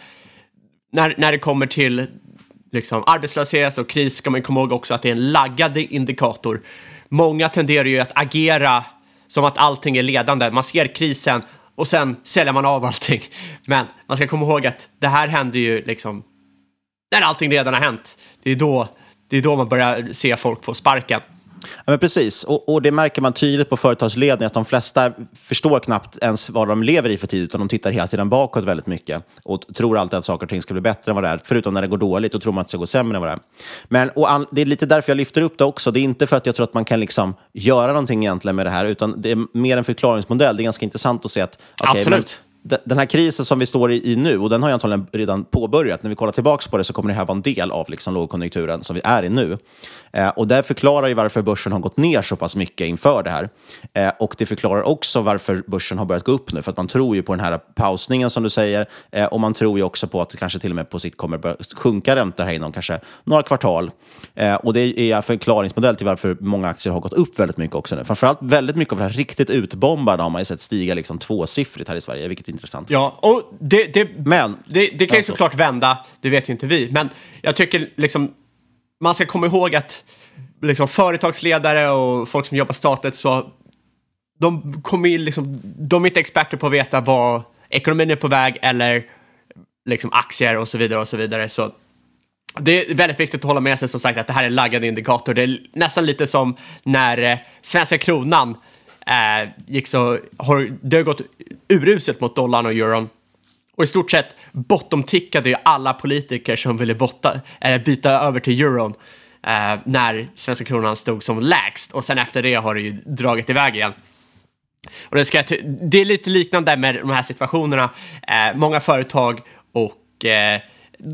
när, när det kommer till liksom, arbetslöshet och kris, ska man komma ihåg också att det är en laggad indikator. Många tenderar ju att agera som att allting är ledande. Man ser krisen och sen säljer man av allting. Men man ska komma ihåg att det här händer ju liksom när allting redan har hänt. Det är då, det är då man börjar se folk få sparken. Ja, men precis, och, och det märker man tydligt på företagsledningen, att de flesta förstår knappt ens vad de lever i för tid, utan de tittar hela tiden bakåt väldigt mycket och tror alltid att saker och ting ska bli bättre än vad det är, förutom när det går dåligt, och tror man att det ska gå sämre än vad det är. Men och an, det är lite därför jag lyfter upp det också. Det är inte för att jag tror att man kan liksom göra någonting egentligen med det här, utan det är mer en förklaringsmodell. Det är ganska intressant att se att okay, absolut. Men, den här krisen som vi står i, i nu, och den har jag antagligen redan påbörjat. När vi kollar tillbaka på det så kommer det här vara en del av liksom lågkonjunkturen som vi är i nu. Eh, och det förklarar ju varför börsen har gått ner så pass mycket inför det här. Eh, och det förklarar också varför börsen har börjat gå upp nu. För att man tror ju på den här pausningen som du säger. Eh, och man tror ju också på att det kanske till och med på sikt kommer börja sjunka räntor här inom kanske några kvartal. Eh, och det är en förklaringsmodell till varför många aktier har gått upp väldigt mycket också nu. Framförallt väldigt mycket av det här riktigt utbombade har man ju sett stiga liksom tvåsiffrigt här i Sverige, vilket är intressant. Ja, och det, det, men, det, det kan ju såklart vända, det vet ju inte vi. Men jag tycker liksom, man ska komma ihåg att liksom, företagsledare och folk som jobbar statligt, så de, kommer in, liksom, de är inte experter på att veta vad ekonomin är på väg, eller liksom, aktier och så vidare och så vidare. Så det är väldigt viktigt att hålla med sig, som sagt, att det här är en laggad indikator. Det är nästan lite som när eh, svenska kronan eh, gick så, har, det har gått uruset mot dollarn och euron. Och i stort sett bottomtickade ju alla politiker som ville botta, eh, byta över till euron eh, när svenska kronan stod som lägst. Och sen efter det har det ju dragit iväg igen. Och det, ska, det är lite liknande med de här situationerna. Eh, många företag och eh,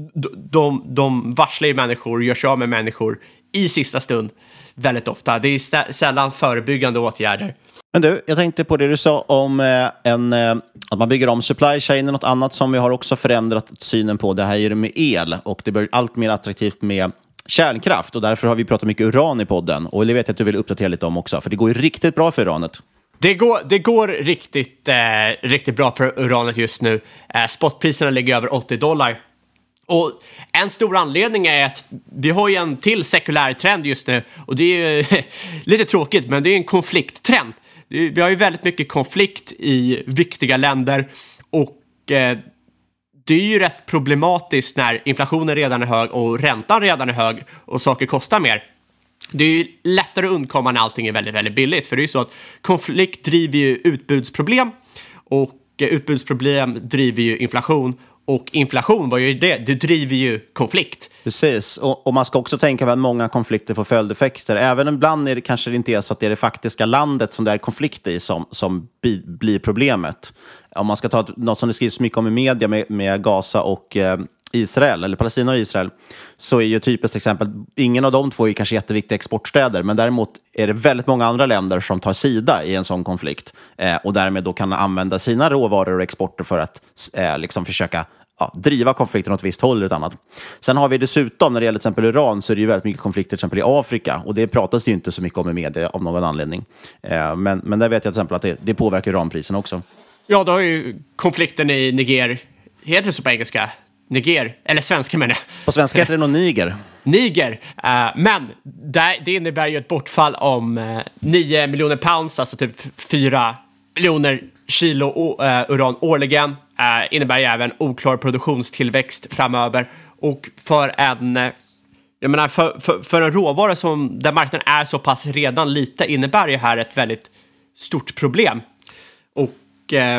de, de varslar ju människor, gör sig av med människor i sista stund väldigt ofta. Det är stä- sällan förebyggande åtgärder. Men du, jag tänkte på det du sa om eh, en, eh, att man bygger om supply chain, något annat som vi har också förändrat synen på. Det här är det med el, och det blir allt mer attraktivt med kärnkraft, och därför har vi pratat mycket uran i podden, och det vet jag att du vill uppdatera lite om också, för det går ju riktigt bra för uranet. Det går, det går riktigt, eh, riktigt bra för uranet just nu. Eh, spotpriserna ligger över åttio dollar. Och en stor anledning är att vi har ju en till sekulär trend just nu, och det är ju lite tråkigt, men det är en konflikttrend. Vi har ju väldigt mycket konflikt i viktiga länder, och eh, det är ju rätt problematiskt när inflationen redan är hög och räntan redan är hög och saker kostar mer. Det är ju lättare att undkomma när allting är väldigt, väldigt billigt, för det är ju så att konflikt driver ju utbudsproblem, och eh, utbudsproblem driver ju inflation. Och inflation, vad gör det? Det driver ju konflikt. Precis, och, och man ska också tänka på att många konflikter får följdeffekter. Även ibland är det kanske inte är så att det är det faktiska landet som det är konflikt i som, som bi, blir problemet. Om man ska ta ett, något som det skrivs mycket om i media med, med Gaza och eh, Israel, eller Palestina och Israel, så är ju typiskt exempel, ingen av de två är kanske jätteviktiga exportstäder, men däremot är det väldigt många andra länder som tar sida i en sån konflikt, eh, och därmed då kan använda sina råvaror och exporter för att eh, liksom försöka ja, driva konflikten åt ett visst håll eller ett annat. Sen har vi dessutom, när det gäller till exempel Iran, så är det ju väldigt mycket konflikter till exempel i Afrika, och det pratas det ju inte så mycket om i media av någon anledning. Eh, men, men där vet jag till exempel att det, det påverkar Iranprisen också. Ja, då har ju konflikten i Niger, heter det så på engelska? Niger, eller svenska menar jag. På svenska heter det nog Niger. Niger, uh, men det, det innebär ju ett bortfall om uh, nio miljoner pounds, alltså typ fyra miljoner kilo uh, uran årligen. Uh, innebär ju även oklar produktionstillväxt framöver. Och för en, uh, jag menar, för, för, för en råvara som där marknaden är så pass redan lite, innebär ju här ett väldigt stort problem. Och uh,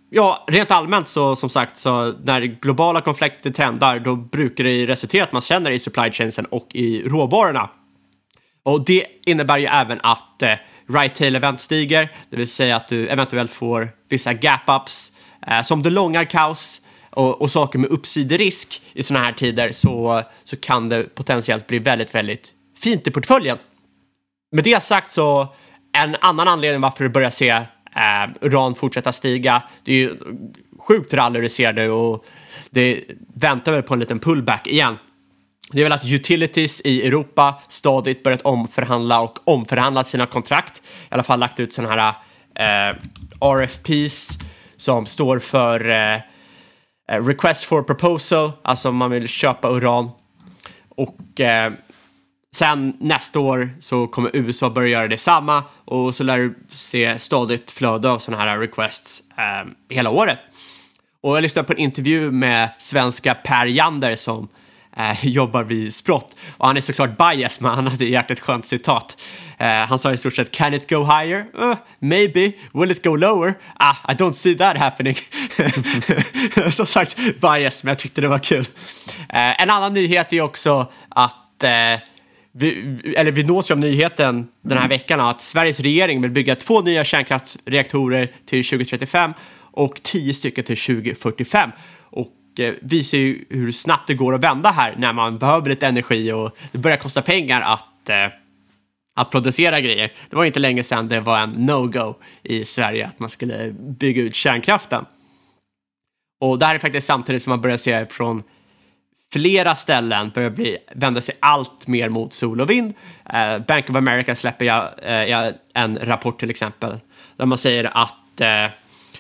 ja, rent allmänt så som sagt, så när globala konflikter trendar, då brukar det resultera att man känner i supply chainsen och i råvarorna. Och det innebär ju även att eh, right tail event stiger, det vill säga att du eventuellt får vissa gap-ups. Eh, som det långar kaos och, och saker med uppsiderisk i såna här tider, så, så kan det potentiellt bli väldigt, väldigt fint i portföljen. Med det sagt, så en annan anledning varför du börjar se eh, uran fortsätta stiga, det är ju sjukt rally du ser nu, och det väntar väl på en liten pullback igen. Det är väl att utilities i Europa stadigt börjat omförhandla och omförhandlat sina kontrakt. I alla fall lagt ut sådana här eh, R F Ps som står för eh, Request for Proposal, alltså man vill köpa uran. Och eh, sen nästa år så kommer U S A börja göra detsamma, och så lär du se stadigt flöde av sådana här requests eh, hela året. Och jag lyssnade på en intervju med svenska Per Jander som eh, jobbar vid Sprott. Och han är såklart bias, men han hade ett jäkligt skönt citat. Eh, han sa i stort sett, can it go higher? Uh, maybe. Will it go lower? Ah, I don't see that happening. Som sagt, bias, men jag tyckte det var kul. Eh, en annan nyhet är också att eh, vi, eller vi nås ju av nyheten den här veckan att Sveriges regering vill bygga två nya kärnkraftreaktorer till tjugo trettiofem och tio stycken till tjugo fyrtiofem. Och eh, visar ju hur snabbt det går att vända här när man behöver lite energi och det börjar kosta pengar att, eh, att producera grejer. Det var inte länge sedan det var en no-go i Sverige att man skulle bygga ut kärnkraften. Och det här är faktiskt samtidigt som man börjar se från flera ställen börjar bli, vända sig allt mer mot sol och vind. Eh, Bank of America släpper jag, eh, en rapport till exempel där man säger att eh,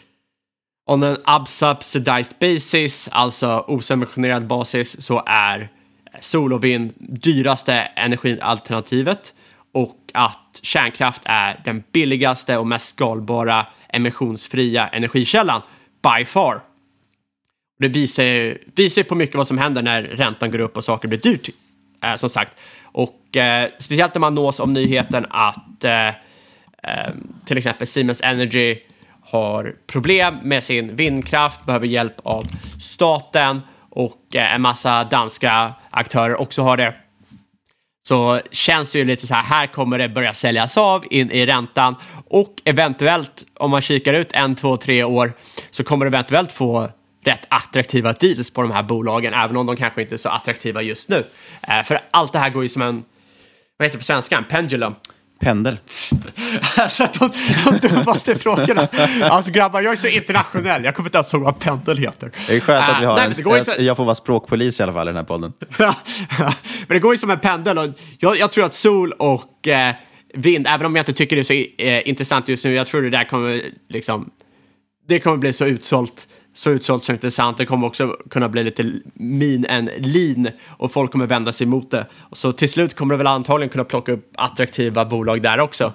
on an unsubsidized basis, alltså osubventionerad basis, så är sol och vind dyraste energialternativet, och att kärnkraft är den billigaste och mest skalbara emissionsfria energikällan by far. Det visar, visar på mycket vad som händer när räntan går upp och saker blir dyrt, eh, som sagt. Och eh, speciellt när man nås om nyheten att eh, eh, till exempel Siemens Energy har problem med sin vindkraft, behöver hjälp av staten, och eh, en massa danska aktörer också har det. Så känns det ju lite så här, här kommer det börja säljas av in i räntan, och eventuellt om man kikar ut en, två, tre år så kommer det eventuellt få rätt attraktiva deals på de här bolagen, även om de kanske inte är så attraktiva just nu. Eh, för allt det här går ju som en, vad heter det på svenska, en pendulum. Pendel. Så att de, de dummaste frågorna. Alltså grabbar, jag är så internationell. Jag kommer inte ens ihåg vad pendel heter. Det är skönt att vi har uh, en, nej, så... jag får vara språkpolis i alla fall i den här podden. Men det går ju som en pendel. Och jag, jag tror att sol och eh, vind, även om jag inte tycker det är så eh, intressant just nu, jag tror det där kommer liksom, det kommer bli så utsålt så utsålt så intressant. Det kommer också kunna bli lite mean and lean, och folk kommer vända sig emot det. Så till slut kommer det väl antagligen kunna plocka upp attraktiva bolag där också.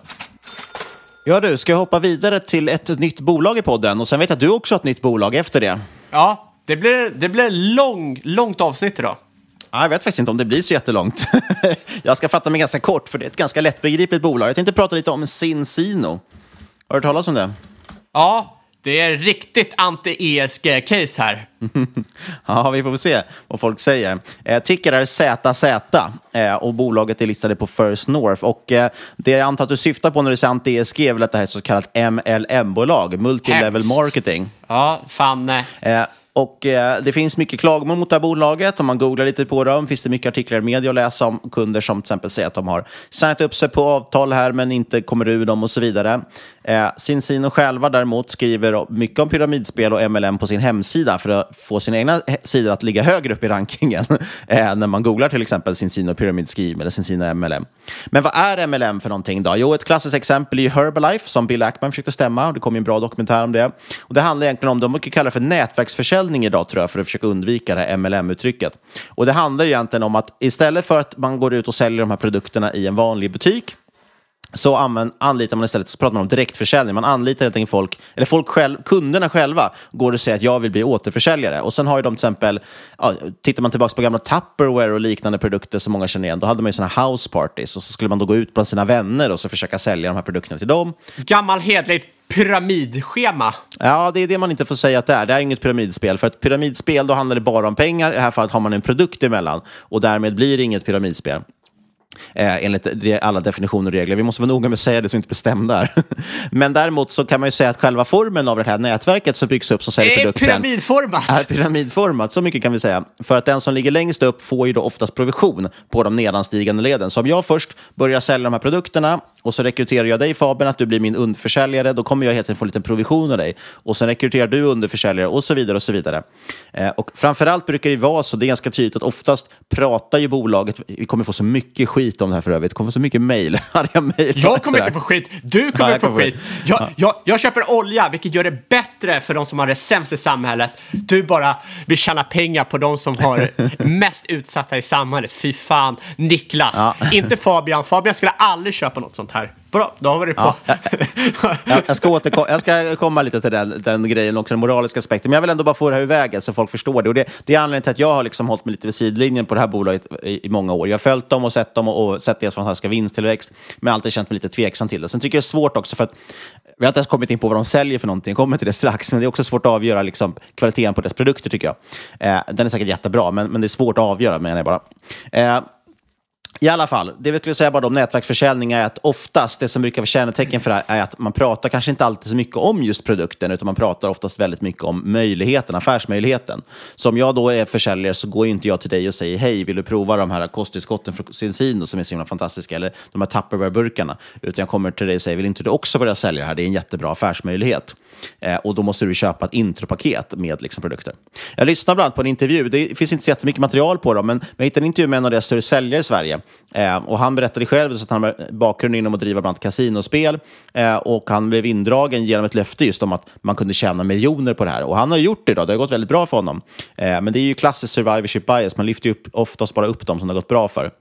Ja du, ska jag hoppa vidare till ett nytt bolag i podden, och sen vet jag att du också har ett nytt bolag efter det. Ja, det blir, det blir lång, långt avsnitt idag. Ja, jag vet faktiskt inte om det blir så jättelångt. Jag ska fatta mig ganska kort, för det är ett ganska lättbegripligt bolag. Jag tänkte prata lite om Cincino. Har du hört talas om det? Ja, det är riktigt anti-E S G-case här. Ja, vi får se vad folk säger. Eh, ticker är Z Z eh, och bolaget är listade på First North. Och eh, det jag antar att du syftar på när du säger anti-E S G är väl att det här är ett så kallat M L M-bolag, Multilevel Hemskt. Marketing. Ja, fan. Eh, Och eh, det finns mycket klagomål mot det här bolaget. Om man googlar lite på dem finns det mycket artiklar i media att läsa om kunder som till exempel säger att de har signat upp sig på avtal här men inte kommer ur dem och så vidare. Eh, Cincino själva däremot skriver mycket om pyramidspel och M L M på sin hemsida för att få sina egna sidor att ligga högre upp i rankingen eh, när man googlar till exempel Cincino Pyramid Scheme eller Cincino M L M. Men vad är M L M för någonting då? Jo, ett klassiskt exempel är Herbalife som Bill Ackman försökte stämma, och det kom ju en bra dokumentär om det. Och det handlar egentligen om, de brukar kalla det för nätverksförsäljning idag tror jag, för att försöka undvika det här M L M-uttrycket. Och det handlar ju egentligen om att istället för att man går ut och säljer de här produkterna i en vanlig butik, så använd, anlitar man istället, så pratar man om direktförsäljning. Man anlitar helt enkelt folk, eller folk själv, kunderna själva går och säger att jag vill bli återförsäljare. Och sen har ju de till exempel, ja, tittar man tillbaka på gamla Tupperware och liknande produkter som många känner igen, då hade man ju såna house parties och så skulle man då gå ut bland sina vänner och så försöka sälja de här produkterna till dem. Gammal hedligt pyramidschema. Ja, det är det man inte får säga att det är. Det är inget pyramidspel. För ett pyramidspel, då handlar det bara om pengar. I det här fallet har man en produkt emellan. Och därmed blir det inget pyramidspel. Eh, enligt alla definitioner och regler. Vi måste vara noga med att säga det så vi inte bestämda där. Men däremot så kan man ju säga att själva formen av det här nätverket som byggs upp som säljer produkten är pyramidformat. är pyramidformat, så mycket kan vi säga. För att den som ligger längst upp får ju då oftast provision på de nedanstigande leden. Så om jag först börjar sälja de här produkterna och så rekryterar jag dig, Fabian, att du blir min underförsäljare, då kommer jag helt enkelt få en liten provision av dig. Och sen rekryterar du underförsäljare och så vidare och så vidare. Eh, och framförallt brukar det vara så, det är ganska tydligt att oftast pratar ju bolaget, vi kommer få så mycket skit om det här för övrigt, det kommer få så mycket mejl. Jag kommer inte få skit, du kommer ja, få skit. Jag, ja. jag, jag köper olja, vilket gör det bättre för de som har det sämst i samhället. Du bara vill tjäna pengar på de som har mest utsatta i samhället. Fy fan, Niklas, ja. Inte Fabian. Fabian skulle aldrig köpa något sånt här. Bra, då har vi det på. Ja, jag, jag, ska återkom- jag ska komma lite till den, den grejen också, den moraliska aspekten. Men jag vill ändå bara få det här i vägen så folk förstår det. Och det, det är anledningen till att jag har liksom hållit mig lite vid sidlinjen på det här bolaget i, i många år. Jag har följt dem och sett dem och, och sett deras fantastiska vinsttillväxt. Men alltid känt mig lite tveksam till det. Sen tycker jag det är svårt också för att vi har inte ens kommit in på vad de säljer för någonting. Jag kommer till det strax. Men det är också svårt att avgöra liksom, kvaliteten på deras produkter tycker jag. Eh, den är säkert jättebra, men, men det är svårt att avgöra, menar jag bara. Eh, I alla fall, det vi skulle säga bara om nätverksförsäljning är att oftast det som brukar vara kännetecken för det här är att man pratar kanske inte alltid så mycket om just produkten, utan man pratar oftast väldigt mycket om möjligheten, affärsmöjligheten. Så om jag då är försäljare så går inte jag till dig och säger hej, vill du prova de här kosttillskotten från Cincino som är så himla fantastiska, eller de här Tupperware-burkarna, utan jag kommer till dig och säger, vill inte du också börja sälja det här? Det är en jättebra affärsmöjlighet. Eh, och då måste du köpa ett intropaket med liksom, produkter. Jag lyssnar bland annat på en intervju, det finns inte så jättemycket material på dem, men jag hittade en intervju med en av deras större säljare i Sverige. Eh, och han berättade själv så att han har bakgrund inom att driva bland annat kasinospel, eh, och han blev indragen genom ett löfte just om att man kunde tjäna miljoner på det här. Och han har gjort det då, det har gått väldigt bra för honom. Eh, men det är ju klassisk survivorship bias, man lyfter ju upp, oftast bara upp dem som det har gått bra för.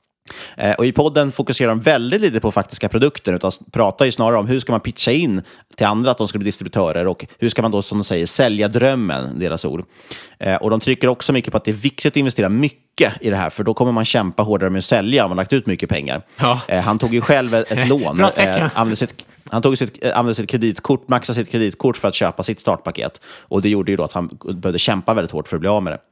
Eh, och i podden fokuserar de väldigt lite på faktiska produkter, utan pratar ju snarare om hur ska man pitcha in till andra att de ska bli distributörer och hur ska man då, som de säger, sälja drömmen, deras ord. Eh, och de trycker också mycket på att det är viktigt att investera mycket i det här, för då kommer man kämpa hårdare med att sälja om man har lagt ut mycket pengar. Ja. Eh, han tog ju själv ett, ett lån. eh, använde sitt, han tog sitt, använde sitt kreditkort, maxade sitt kreditkort för att köpa sitt startpaket. Och det gjorde ju då att han behövde kämpa väldigt hårt för att bli av med det.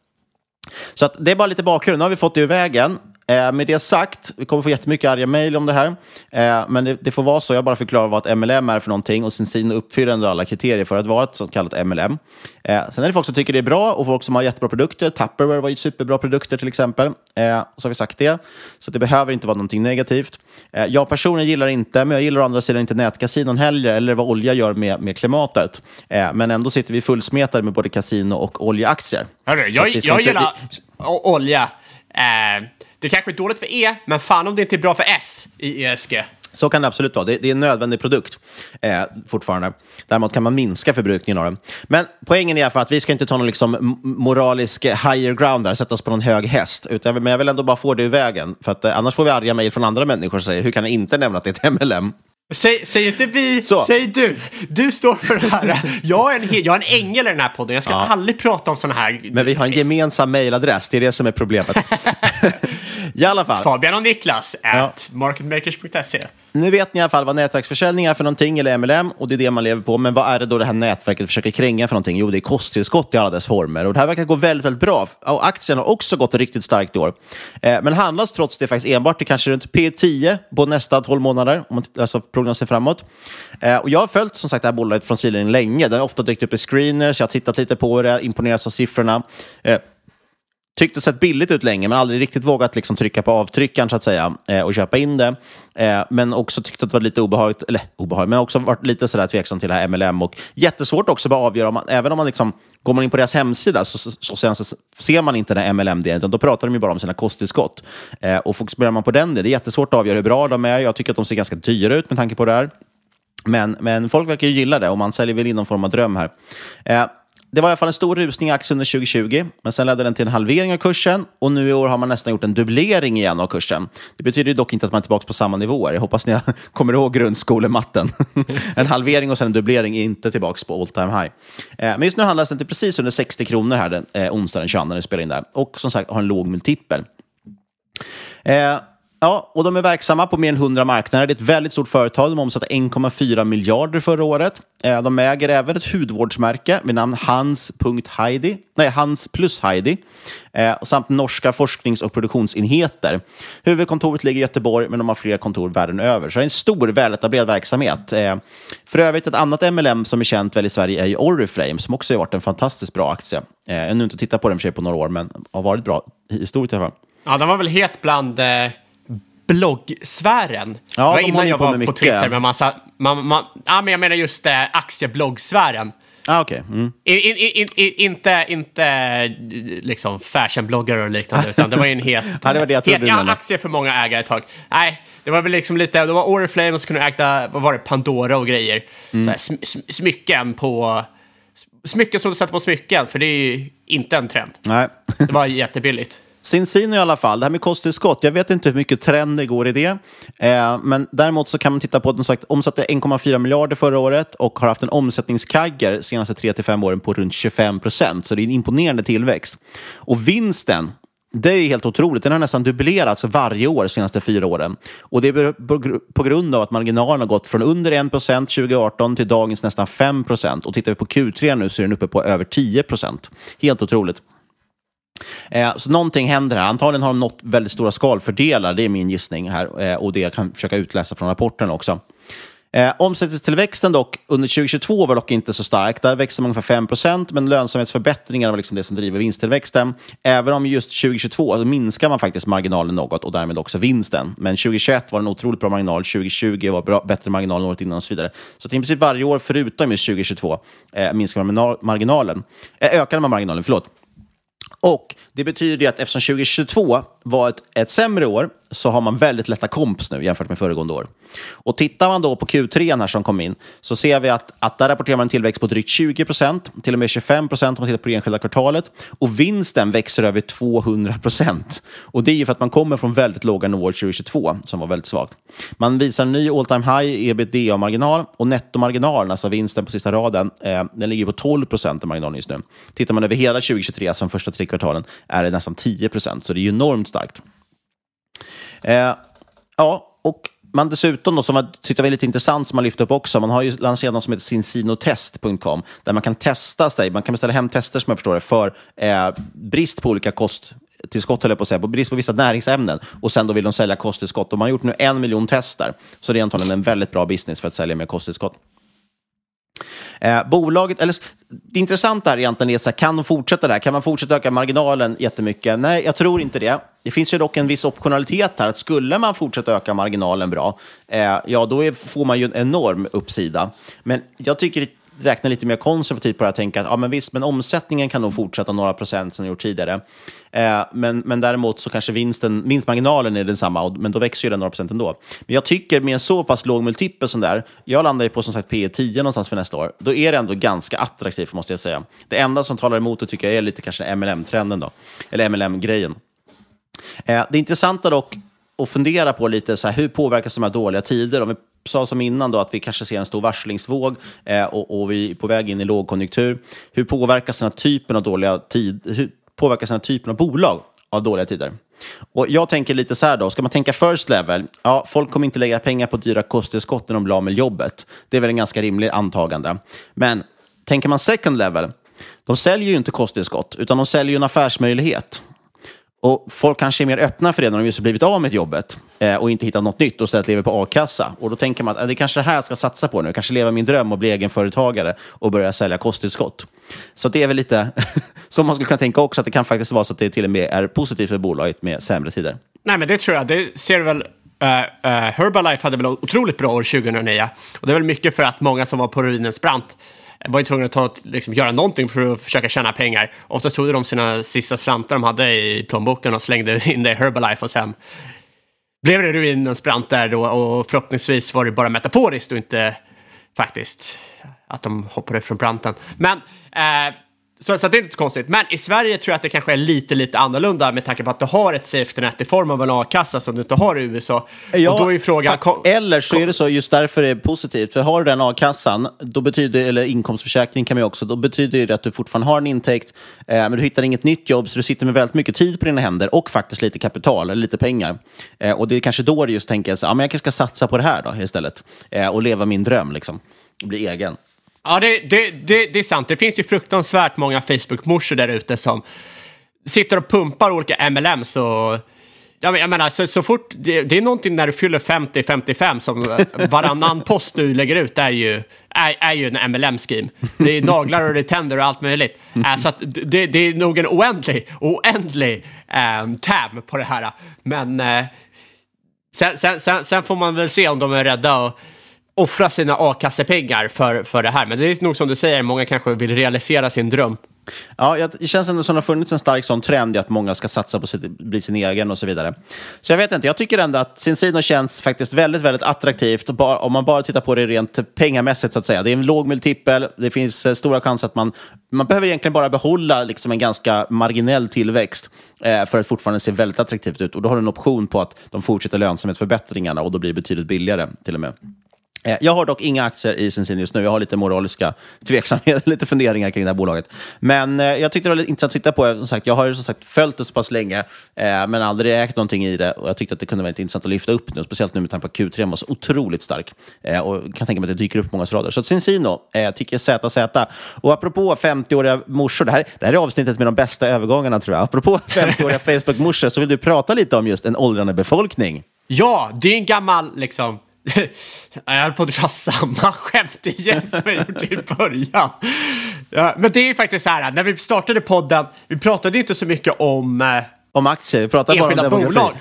Så att det är bara lite bakgrund. Nu har vi fått det ur vägen. Eh, med det sagt, vi kommer få jättemycket arga mejl om det här. Eh, men det, det får vara så. Jag bara förklarar vad ett M L M är för någonting. Och Cincino uppfyller ändå alla kriterier för att vara ett så kallat M L M. Eh, sen är det folk som tycker det är bra och folk som har jättebra produkter. Tupperware var ju superbra produkter till exempel. Eh, så har vi sagt det. Så det behöver inte vara någonting negativt. Eh, jag personligen gillar inte, men jag gillar å andra sidan inte nätkasinon heller. Eller vad olja gör med, med klimatet. Eh, men ändå sitter vi fullsmetade med både kasino och oljeaktier. Hörru, jag, jag inte... gillar olja. Eh... Det kanske är dåligt för E, men fan om det inte är bra för S i E S G. Så kan det absolut vara. Det, det är en nödvändig produkt eh, fortfarande. Däremot kan man minska förbrukningen av den. Men poängen är för att vi ska inte ta någon liksom moralisk higher ground där, sätta oss på någon hög häst. Utan, men jag vill ändå bara få det ur vägen. För att, eh, annars får vi arga mejl från andra människor som säger, hur kan jag inte nämna att det är ett M L M? Säg, säg inte vi, så. Säg du. Du står för det här. Jag är en, jag är en ängel i den här podden. Jag ska ja. aldrig prata om såna här... Men vi har en gemensam mejladress. Det är det som är problemet. I alla fall. Fabian och Niklas at ja. marketmakers punkt se. Nu vet ni i alla fall vad nätverksförsäljning är för någonting, eller M L M, och det är det man lever på. Men vad är det då det här nätverket försöker kränga för någonting? Jo, det är kosttillskott i alla dess former. Och det här verkar gå väldigt, väldigt bra. Och aktien har också gått riktigt starkt i år. Eh, men handlas trots det faktiskt enbart till kanske runt P tio på nästa tolv månader, om man alltså prognosen framåt. Eh, och jag har följt som sagt det här bolaget från sidan länge. Den har ofta dykt upp i screeners, jag har tittat lite på det, imponerats av siffrorna. Eh, Tyckte det sett billigt ut länge, men aldrig riktigt vågat liksom trycka på avtryckaren så att säga eh, och köpa in det. Eh, men också tyckte att det var lite obehagligt, eller obehagligt, men också varit lite sådär tveksam till det här M L M. Och jättesvårt också att avgöra, om man, även om man liksom, går man in på deras hemsida så, så, så, så, så ser man inte den M L M-delen, utan då pratar de ju bara om sina kosttillskott. Eh, och fokuserar man på den, det är jättesvårt att avgöra hur bra de är. Jag tycker att de ser ganska dyra ut med tanke på det här. Men, men folk verkar ju gilla det och man säljer väl in någon form av dröm här. Eh, Det var i alla fall en stor rusning i aktien under tjugo tjugo, men sen ledde den till en halvering av kursen och nu i år har man nästan gjort en dubblering igen av kursen. Det betyder dock inte att man är tillbaka på samma nivåer. Jag hoppas ni kommer ihåg grundskolematten. En halvering och sen en dubblering är inte tillbaka på all time high. Men just nu handlas den till precis under sextio kronor här den, eh, onsdagen den tjugoandra när vi spelar in där. Och som sagt har en låg multipel. Eh, Ja, och de är verksamma på mer än hundra marknader. Det är ett väldigt stort företag. De omsatte en komma fyra miljarder förra året. De äger även ett hudvårdsmärke med namn Hans punkt Heidi. Nej, Hans plus Heidi. Samt norska forsknings- och produktionsenheter. Huvudkontoret ligger i Göteborg, men de har flera kontor världen över. Så det är en stor, väletablerad verksamhet. För övrigt, ett annat M L M som är känt väl i Sverige är ju Oriflame, som också har varit en fantastiskt bra aktie. Jag har nu inte tittat på den för sig på några år, men har varit bra historiskt i alla fall. Ja, den var väl het bland eh, bloggsfären. Ja, det var de innan jag på var på mycket. Twitter, men man sa, man, man, ja, men jag menar just eh, aktiebloggsfären. Ah, okej. Okay. Mm. In, in, in, in, inte inte liksom fashionbloggar och liknande, utan det var ju en het... ja, det var det jag trodde. Ja, aktier för många ägare ett tag. Nej, det var väl liksom lite... Det var Oriflame och så kunde du äga, vad var det, Pandora och grejer. Mm. Så här, sm, sm, smycken på... Smycken som du sätter på smycken, för det är ju inte en trend. Nej. Det var jättebilligt. Cincino i alla fall, det här med kosttillskott, jag vet inte hur mycket trend det går i det. Eh, men däremot så kan man titta på att de sagt omsatte en komma fyra miljarder förra året och har haft en omsättningskagger senaste tre till fem åren på runt tjugofem procent. Så det är en imponerande tillväxt. Och vinsten, det är helt otroligt. Den har nästan dubblerats varje år de senaste fyra åren. Och det är på grund av att marginalen har gått från under en procent tjugo arton till dagens nästan fem procent. Och tittar vi på Q tre nu så är den uppe på över tio procent. Helt otroligt. Eh, så någonting händer här. Antagligen har de nått väldigt stora skalfördelar. Det är min gissning här. Eh, och det jag kan försöka utläsa från rapporten också. Eh, omsättningstillväxten dock under tjugo tjugotvå var dock inte så stark. Där växte man ungefär fem procent, men lönsamhetsförbättringar var liksom det som driver vinsttillväxten. Även om just tjugo tjugotvå så minskar man faktiskt marginalen något och därmed också vinsten. Men tjugo tjugoett var en otroligt bra marginal, tjugo tjugo var bra, bättre marginal än året innan och så vidare. Så att i princip varje år förutom just tjugo tjugotvå eh, minskar man marginalen. Eh, ökade man marginalen, förlåt. Och det betyder att eftersom tjugo tjugotvå var ett, ett sämre år så har man väldigt lätta komps nu jämfört med föregående år. Och tittar man då på Q tre här som kom in så ser vi att, att där rapporterar man en tillväxt på drygt tjugo procent, till och med tjugofem procent om man tittar på det enskilda kvartalet. Och vinsten växer över tvåhundra procent. Och det är ju för att man kommer från väldigt låga nivåer tjugo tjugotvå som var väldigt svagt. Man visar en ny all time high i ebitda-marginal och nettomarginalen, alltså vinsten på sista raden, eh, den ligger på tolv procent i marginalen just nu. Tittar man över hela tjugo tjugotre som första tre kvartalen är det nästan tio procent, så det är ju enormt starkt. Eh, ja, och man dessutom då, som jag tyckte var lite intressant som man lyfte upp också, man har ju lanserat något som heter cincinotest punkt com där man kan testa sig, man kan beställa hem tester som jag förstår det för eh, brist på olika kosttillskott, höll jag på att säga, på brist på vissa näringsämnen, och sen då vill de sälja kosttillskott och man har gjort nu en miljon tester, så det är antagligen en väldigt bra business för att sälja mer kosttillskott. Eh, bolaget, eller det intressanta är egentligen är så här, kan de fortsätta där? Kan man fortsätta öka marginalen jättemycket? Nej, jag tror inte det. Det finns ju dock en viss optionalitet här, att skulle man fortsätta öka marginalen bra, eh, ja då är, får man ju en enorm uppsida. Men jag tycker räkna lite mer konservativt på det och tänka att ja, men visst, men omsättningen kan nog fortsätta några procent som den gjort tidigare. Eh, men, men däremot så kanske vinsten, vinstmarginalen är densamma, och, men då växer ju den några procent ändå. Men jag tycker med en så pass låg multipel som där, jag landar ju på som sagt P E tio någonstans för nästa år, då är det ändå ganska attraktivt måste jag säga. Det enda som talar emot det tycker jag är lite kanske M L M-trenden då, eller M L M-grejen. Eh, det intressanta dock att fundera på lite så här, hur påverkas de här dåliga tider? Om vi sa som innan då att vi kanske ser en stor varslingsvåg eh, och, och vi är på väg in i lågkonjunktur. Hur påverkas den här typen av dåliga tid, hur påverkas den här typen av bolag av dåliga tider? Och jag tänker lite så här då, ska man tänka first level, ja, folk kommer inte lägga pengar på dyra kosttillskott när de blir av med jobbet. Det är väl en ganska rimlig antagande. Men tänker man second level, de säljer ju inte kosttillskott utan de säljer ju en affärsmöjlighet. Och folk kanske är mer öppna för det när de just har blivit av med jobbet eh, och inte hittat något nytt och istället lever på a-kassa. Och då tänker man att eh, det kanske det här jag ska satsa på nu. Kanske leva min dröm och bli egenföretagare och börja sälja kosttillskott. Så det är väl lite som man skulle kunna tänka också, att det kan faktiskt vara så att det till och med är positivt för bolaget med sämre tider. Nej, men det tror jag. Det ser väl... Uh, uh, Herbalife hade väl otroligt bra år tjugohundranio. Och det är väl mycket för att många som var på ruinens brant var ju tvungna att ta, liksom, göra någonting för att försöka tjäna pengar. Oftast tog de sina sista slantar de hade i plånboken och slängde in det i Herbalife, och sen blev det ruinens brant där då, och förhoppningsvis var det bara metaforiskt och inte faktiskt att de hoppade från branten. Men eh, Så, så det är inte så konstigt. Men i Sverige tror jag att det kanske är lite, lite annorlunda med tanke på att du har ett safety net i form av en a-kassa som du inte har i U S A. Ja, och då är frågan, kom, eller så är det så, just därför är det positivt. För har du den a-kassan, då betyder, eller inkomstförsäkring kan man ju också, då betyder det att du fortfarande har en intäkt, eh, men du hittar inget nytt jobb, så du sitter med väldigt mycket tid på dina händer och faktiskt lite kapital, eller lite pengar. Eh, och det är kanske då du just tänker, så, ja, men jag kanske ska satsa på det här då istället. Eh, och leva min dröm, liksom. Bli egen. Ja, det, det, det, det är sant. Det finns ju fruktansvärt många Facebook-morsor där ute som sitter och pumpar olika M L Ms och... Jag menar, så, så fort... Det, det är någonting när du fyller femtio femtiofem som varannan post du lägger ut är ju, är, är ju en M L M-scheme. Det är naglar och det är tänder och allt möjligt. Äh, så att det, det är nog en oändlig, oändlig ähm, tab på det här. Men äh, sen, sen, sen, sen får man väl se om de är rädda och offra sina a-kassepengar för, för det här. Men det är nog som du säger, många kanske vill realisera sin dröm. Ja, det känns ändå som det har funnits en stark sån trend i att många ska satsa på att bli sin egen och så vidare. Så jag vet inte, jag tycker ändå att Cincino känns faktiskt väldigt, väldigt attraktivt om man bara tittar på det rent pengamässigt så att säga. Det är en låg multipel, det finns stora chanser att man man behöver egentligen bara behålla liksom en ganska marginell tillväxt eh, för att fortfarande se väldigt attraktivt ut. Och då har du en option på att de fortsätter lönsamhetsförbättringarna och då blir det betydligt billigare till och med. Jag har dock inga aktier i Cincino just nu. Jag har lite moraliska tveksamheter, lite funderingar kring det här bolaget. Men eh, jag tyckte det var lite intressant att titta på. Som sagt, jag har ju som sagt följt det så pass länge, eh, men aldrig ägt någonting i det. Och jag tyckte att det kunde vara lite intressant att lyfta upp nu. Speciellt nu med tanke på att Q tre var så otroligt stark. Eh, och kan tänka mig att det dyker upp på många rader. Så Cincino, eh, tycker Z Z. Och apropå femtioåriga morsor, det här, det här är avsnittet med de bästa övergångarna tror jag. Apropå femtioåriga Facebook-morsor så vill du prata lite om just en åldrande befolkning. Ja, det är en gammal liksom... Jag höll på att dra samma skämt igen som jag gjorde i början. Ja, men det är ju faktiskt så här, när vi startade podden, vi pratade inte så mycket om eh, om aktier, vi pratade bara om demografi. Bolag.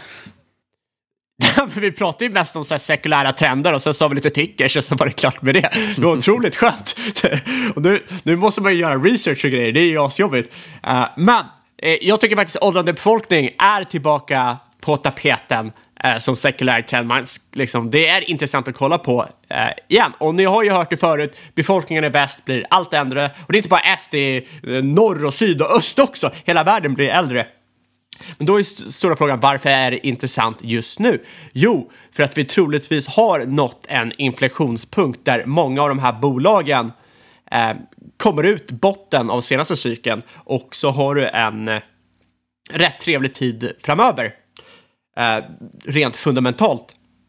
Ja, men vi pratade ju mest om så här sekulära trender och sen sa vi lite tickers och så var det klart med det. Det var otroligt skönt. Och nu, nu måste man ju göra research och grejer, det är ju asjobbigt. Uh, men eh, jag tycker faktiskt att åldrande befolkning är tillbaka på tapeten eh, som sekulär trend. Man, liksom, det är intressant att kolla på eh, igen. Och ni har ju hört det förut, befolkningen i väst blir allt äldre. Och det är inte bara est, det är eh, norr och syd och öst också. Hela världen blir äldre. Men då är st- stora frågan, varför är det intressant just nu? Jo, för att vi troligtvis har nått en inflektionspunkt där många av de här bolagen eh, kommer ut botten av senaste cykeln. Och så har du en eh, rätt trevlig tid framöver. Eh, rent fundamentalt.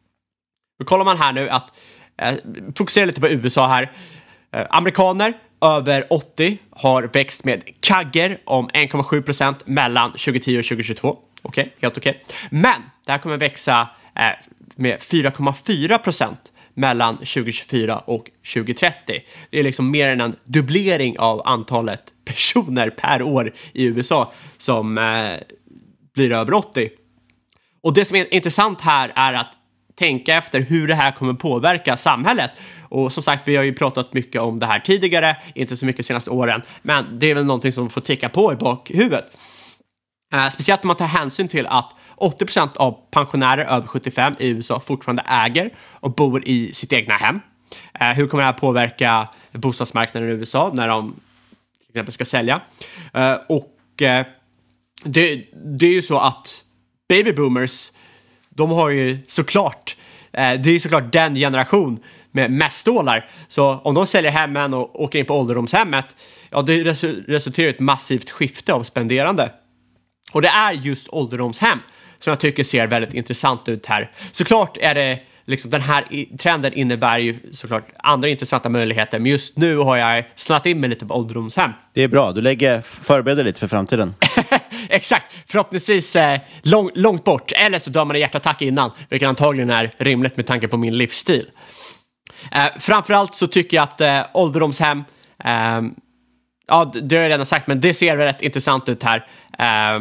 Då kollar man här nu att eh, fokusera lite på U S A här. Eh, amerikaner över åttio har växt med kagger om en komma sju procent mellan tjugohundratio och tjugohundratjugotvå. Okej, okay, helt okej. Okay. Men det här kommer växa eh, med fyra komma fyra procent mellan tjugohundratjugofyra och tjugohundratrettio. Det är liksom mer än en dubblering av antalet personer per år i U S A som eh, blir över åttio. Och det som är intressant här är att tänka efter hur det här kommer påverka samhället. Och som sagt, vi har ju pratat mycket om det här tidigare, inte så mycket de senaste åren. Men det är väl någonting som får ticka på i bakhuvudet. Eh, speciellt om man tar hänsyn till att åttio procent av pensionärer över sjuttiofem i U S A fortfarande äger och bor i sitt egna hem. Eh, hur kommer det här påverka bostadsmarknaden i U S A när de till exempel ska sälja? Eh, och eh, det, det är ju så att baby boomers, de har ju såklart, eh, det är ju såklart den generation med mest stålar. Så om de säljer hemmen och åker in på ålderdomshemmet, ja, det resu- resulterar i ett massivt skifte av spenderande. Och det är just ålderdomshem som jag tycker ser väldigt intressant ut här. Såklart är det liksom, den här i- trenden innebär ju såklart andra intressanta möjligheter. Men just nu har jag snart in mig lite på ålderdomshem. Det är bra, du lägger förbereder lite för framtiden. Exakt, förhoppningsvis eh, lång, långt bort. Eller så dör man en hjärtattack innan, vilket antagligen är rimligt med tanke på min livsstil. Eh, framförallt så tycker jag att eh, ålderdomshem, eh, ja, det har jag redan sagt, men det ser väldigt intressant ut här. Eh,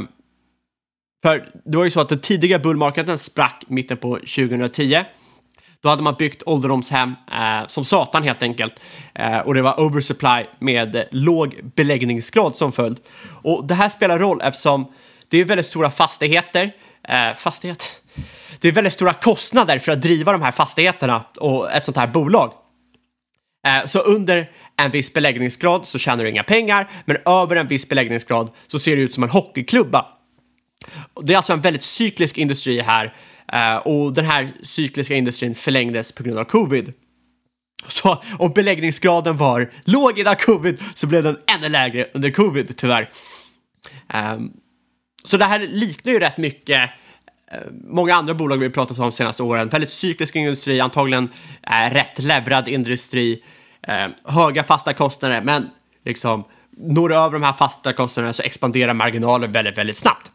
för det var ju så att den tidiga bullmarknaden sprack mitten på tjugohundratio. Då hade man byggt ålderdomshem eh, som satan helt enkelt. Eh, och det var oversupply med eh, låg beläggningsgrad som följd. Och det här spelar roll eftersom det är väldigt stora fastigheter. Eh, fastighet. Det är väldigt stora kostnader för att driva de här fastigheterna och ett sånt här bolag. Eh, så under en viss beläggningsgrad så tjänar du inga pengar, men över en viss beläggningsgrad så ser det ut som en hockeyklubba. Det är alltså en väldigt cyklisk industri här, och den här cykliska industrin förlängdes på grund av covid. Så om beläggningsgraden var låg innan covid så blev den ännu lägre under covid, tyvärr. Um, så det här liknar ju rätt mycket uh, många andra bolag vi har pratat om de senaste åren. Väldigt cyklisk industri, antagligen uh, rätt leverad industri, uh, höga fasta kostnader, men liksom når du över de här fasta kostnaderna så expanderar marginaler väldigt, väldigt snabbt.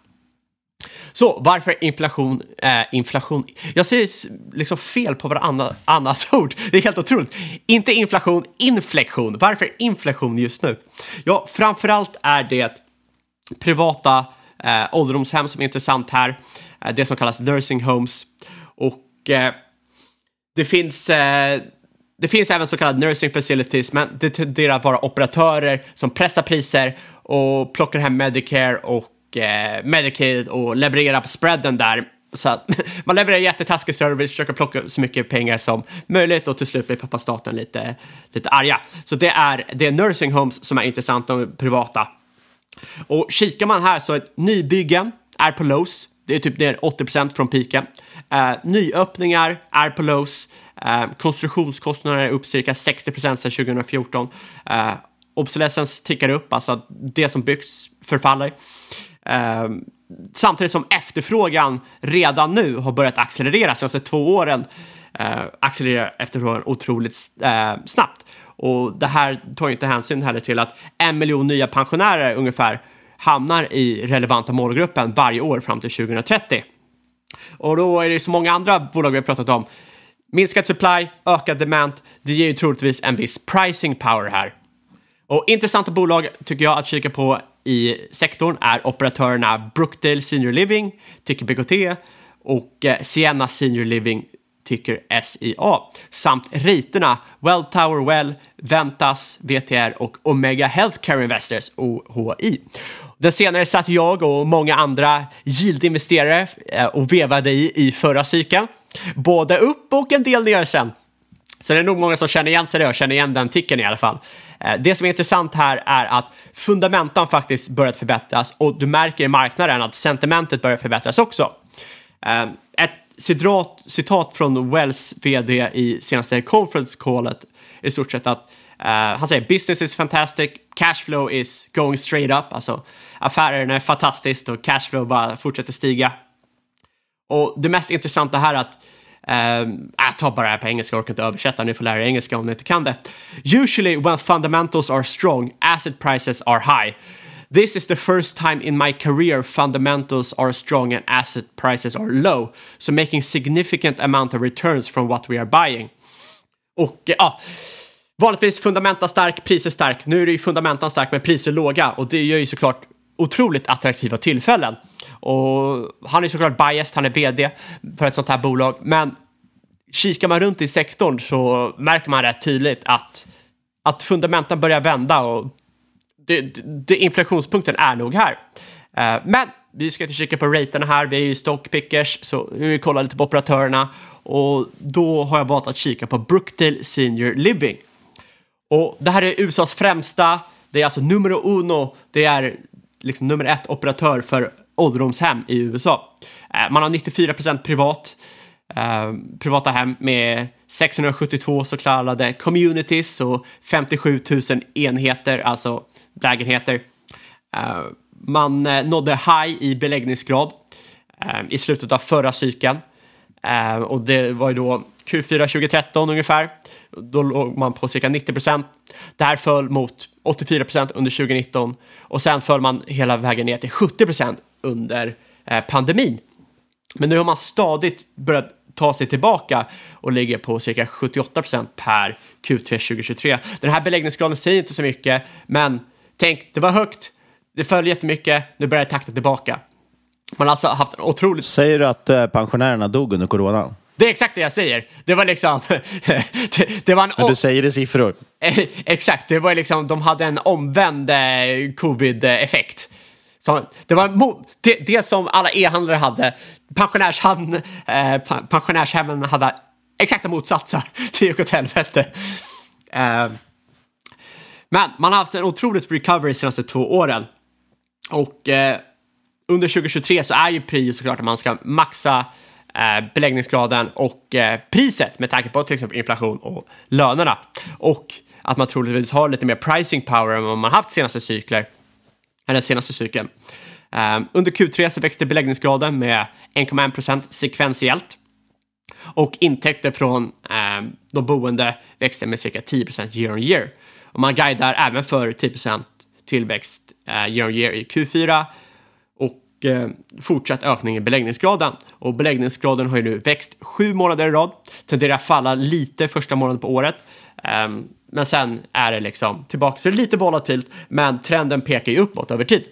Så varför inflation, äh, inflation, jag säger liksom fel på varandra annat ord, det är helt otroligt. Inte inflation, inflektion. Varför inflation just nu? Ja, framförallt är det privata äh, ålderdomshem som är intressant här, äh, det som kallas nursing homes, och äh, det finns äh, det finns även så kallade nursing facilities, men det tenderar att vara operatörer som pressar priser och plockar hem Medicare och Eh, Medicaid och leverera på spreaden där, så att man levererar jättetaskig service, försöker plocka så mycket pengar som möjligt, och till slut blir pappa staten lite, lite arga. Så det är, det är nursing homes som är intressant, och privata. Och kikar man här så ett nybyggen är på lows, det är typ ner åttio procent från piken. Eh, nyöppningar är på lows, eh, konstruktionskostnader är upp cirka sextio procent sedan tjugo fjorton. Eh, obsolescence tickar upp, alltså det som byggs förfaller. Uh, samtidigt som efterfrågan redan nu har börjat accelerera, senaste två åren uh, accelererar efterfrågan otroligt uh, snabbt. Och det här tar inte hänsyn heller till att en miljon nya pensionärer ungefär hamnar i relevanta målgruppen varje år fram till tjugo trettio. Och då är det så många andra bolag vi har pratat om. Minskad supply, ökad demand, det ger ju troligtvis en viss pricing power här. Och intressanta bolag tycker jag att kika på i sektorn är operatörerna Brookdale Senior Living, ticker B K T, och eh, Sienna Senior Living, ticker S I A, samt riterna Welltower Well, Ventas, V T R och Omega Healthcare Investors, O H I. Den senare satt jag och många andra yield-investerare eh, och vevade i i förra cykeln, både upp och en del ner sen. Så det är nog många som känner igen sig det och känner igen den ticken i alla fall. Det som är intressant här är att fundamentan faktiskt börjat förbättras, och du märker i marknaden att sentimentet börjar förbättras också. Ett citat, citat från Wells vd i senaste conference callet i stort sett att uh, han säger business is fantastic, cash flow is going straight up, alltså affärerna är fantastiskt och cash flow bara fortsätter stiga. Och det mest intressanta här är att Um, jag tar bara det här på engelska, jag orkar inte översätta, ni får lära er engelska om ni inte kan det. Usually when fundamentals are strong, asset prices are high. This is the first time in my career fundamentals are strong and asset prices are low, so making significant amount of returns from what we are buying. Och ja, ah, vanligtvis fundamenta stark, priser stark. Nu är det ju fundamentan stark med priser låga, och det gör ju såklart otroligt attraktiva tillfällen. Och han är såklart biased, han är vd för ett sånt här bolag, men kikar man runt i sektorn så märker man rätt tydligt att, att fundamenten börjar vända, och det, det, inflationspunkten är nog här. Uh, men vi ska inte kika på raterna här, vi är ju stockpickers, så vi kollar lite på operatörerna, och då har jag valt att kika på Brookdale Senior Living. Och det här är U S A:s främsta, det är alltså numero uno, det är liksom nummer ett operatör för ålderdomshem i U S A. Uh, man har nittiofyra procent privat Uh, privata hem med sexhundrasjuttiotvå så kallade communities och femtiosju tusen enheter, alltså lägenheter. Uh, man uh, nådde high i beläggningsgrad uh, i slutet av förra cykeln, uh, och det var ju då Q fyra tjugohundratretton ungefär. Då låg man på cirka nittio procent. Det här föll mot åttiofyra procent under tjugonitton, och sen föll man hela vägen ner till sjuttio procent under uh, pandemin. Men nu har man stadigt börjat ta sig tillbaka och ligger på cirka sjuttioåtta procent per Q tre tjugohundratjugotre. Den här beläggningsgraden säger inte så mycket, men tänk, det var högt, det föll jättemycket, nu börjar det takta tillbaka. Man har alltså haft en otroligt... Säger du att uh, pensionärerna dog under corona? Det är exakt det jag säger. Det var liksom... det, det var en... Men du säger det siffror. Exakt, det var liksom, de hade en omvänd eh, covid-effekt. Så det var mo- det, det som alla e-handlare hade. Pensionärshamn, eh, pensionärshemmen hade exakta motsatser. Det gick åt helvete. Eh, Men man har haft en otroligt recovery de senaste två åren. Och eh, under tjugo tjugotre så är ju prio såklart att man ska maxa eh, beläggningsgraden och eh, priset med tanke på till exempel inflation och lönerna. Och att man troligtvis har lite mer pricing power än vad man haft senaste cykler. Eller senaste cykeln. Eh, under Q tre så växte beläggningsgraden med en komma en procent sekventiellt. Och intäkter från eh, de boende växte med cirka tio procent year on year. Och man guidar även för tio procent tillväxt eh, year on year i Q fyra. Och eh, fortsatt ökning i beläggningsgraden. Och beläggningsgraden har ju nu växt sju månader i rad. Tenderar att falla lite första månaden på året. Eh, men sen är det liksom tillbaka. Så det är lite volatilt. Men trenden pekar ju uppåt över tid.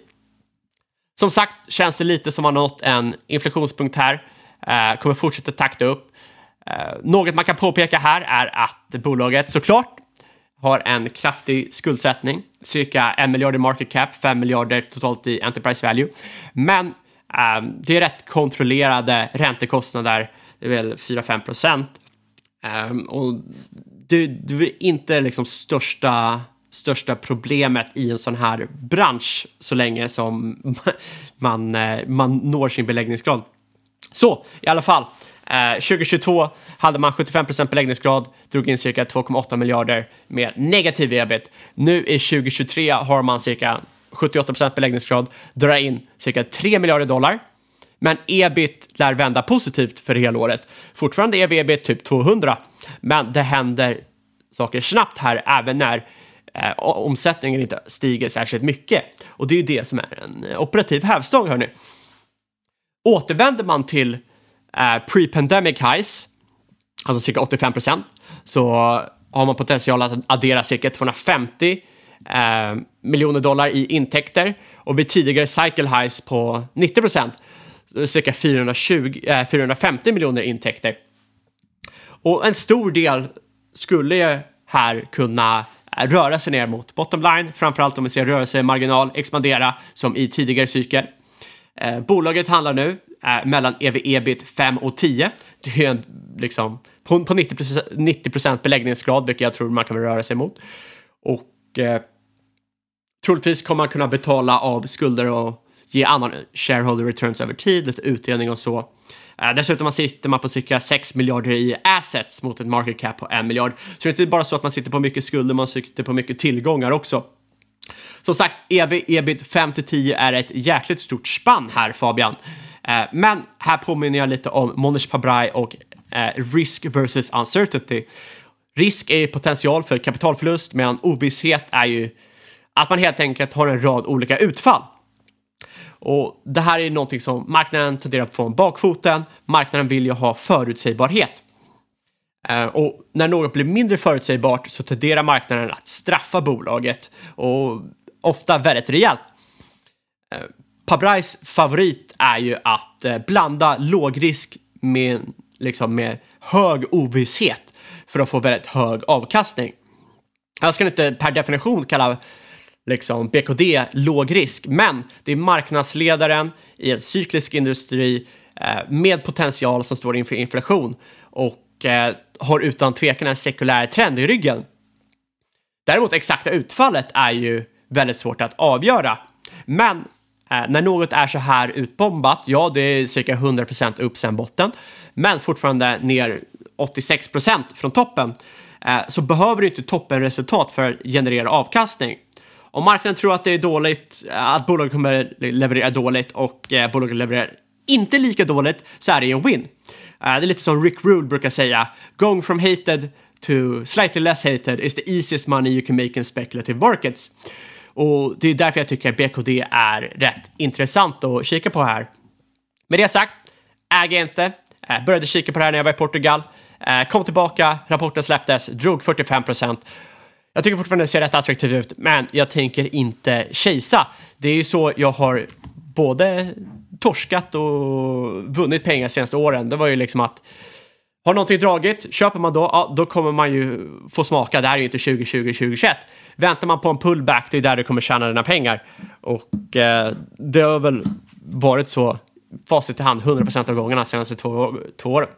Som sagt känns det lite som man har nått en inflationspunkt här. Eh, kommer fortsätta takta upp. Eh, något man kan påpeka här är att bolaget såklart har en kraftig skuldsättning. Cirka en miljard i market cap, fem miljarder totalt i enterprise value. Men eh, det är rätt kontrollerade räntekostnader. Det är väl fyra till fem procent. Eh, och det, det är inte liksom största, största problemet i en sån här bransch så länge som man, man når sin beläggningsgrad. Så, i alla fall. Eh, tjugo tjugotvå hade man sjuttiofem procent beläggningsgrad, drog in cirka två komma åtta miljarder med negativ ebit. Nu i tjugo tjugotre har man cirka sjuttioåtta procent beläggningsgrad, drar in cirka tre miljarder dollar. Men ebit lär vända positivt för hela året. Fortfarande är ebit typ tvåhundra, men det händer saker snabbt här även när eh, omsättningen inte stiger särskilt mycket. Och det är ju det som är en operativ hävstång, hörni. Återvänder man till eh, pre-pandemic highs, alltså cirka åttiofem procent, så har man potential att addera cirka tvåhundrafemtio eh, miljoner dollar i intäkter. Och vid tidigare cycle highs på nittio procent, cirka fyrahundratjugo, eh, fyrahundrafemtio miljoner intäkter. Och en stor del skulle här kunna röra sig ner mot bottom line, framförallt om vi ser rörelsemarginal expandera som i tidigare cykel. Eh, bolaget handlar nu eh, mellan E V/ebit fem och tio. Det är liksom på, på nittio procent beläggningsgrad, vilket jag tror man kan röra sig mot. Och eh, troligtvis kommer man kunna betala av skulder och ge annan shareholder returns över tid, lite utdelning och så. Eh, dessutom sitter man på cirka sex miljarder i assets mot ett market cap på en miljard. Så det är inte bara så att man sitter på mycket skulder, man sitter på mycket tillgångar också. Som sagt, E V/ebit fem till tio är ett jäkligt stort spann här, Fabian. Eh, men här påminner jag lite om Mohnish Pabrai och eh, risk versus uncertainty. Risk är potential för kapitalförlust, medan ovisshet är ju att man helt enkelt har en rad olika utfall. Och det här är någonting som marknaden tenderar att få en bakfoten. Marknaden vill ju ha förutsägbarhet. Uh, och när något blir mindre förutsägbart så tenderar marknaden att straffa bolaget. Och ofta väldigt rejält. Uh, Pabrais favorit är ju att uh, blanda låg risk med, liksom, med hög ovisshet för att få väldigt hög avkastning. Jag ska inte per definition kalla liksom, B K D låg risk, men det är marknadsledaren i en cyklisk industri uh, med potential som står inför inflation och uh, har utan tvekan en sekulär trend i ryggen. Däremot exakta utfallet är ju väldigt svårt att avgöra. Men eh, när något är så här utbombat, ja det är cirka hundra procent upp sen botten, men fortfarande ner åttiosex procent från toppen, eh, så behöver du inte toppenresultat för att generera avkastning. Om marknaden tror att det är dåligt, att bolaget kommer leverera dåligt och eh, bolaget levererar inte lika dåligt, så är det en win. Uh, det är lite som Rick Rule brukar säga. Going from hated to slightly less hated is the easiest money you can make in speculative markets. Och det är därför jag tycker att B K D är rätt intressant att kika på här. Med det sagt, äger inte. Uh, började kika på det här när jag var i Portugal. Uh, kom tillbaka, rapporten släpptes, drog fyrtiofem procent. Jag tycker fortfarande det ser rätt attraktivt ut, men jag tänker inte kejsa. Det är ju så jag har både torskat och vunnit pengar senaste åren. Det var ju liksom att har någonting dragit, köper man då, ja, då kommer man ju få smaka. Det här är ju inte tjugo tjugo tjugo tjugoett. Väntar man på en pullback, det är där du kommer tjäna dina pengar. Och eh, det har väl varit så facit i hand hundra procent av gångerna senaste två, två åren.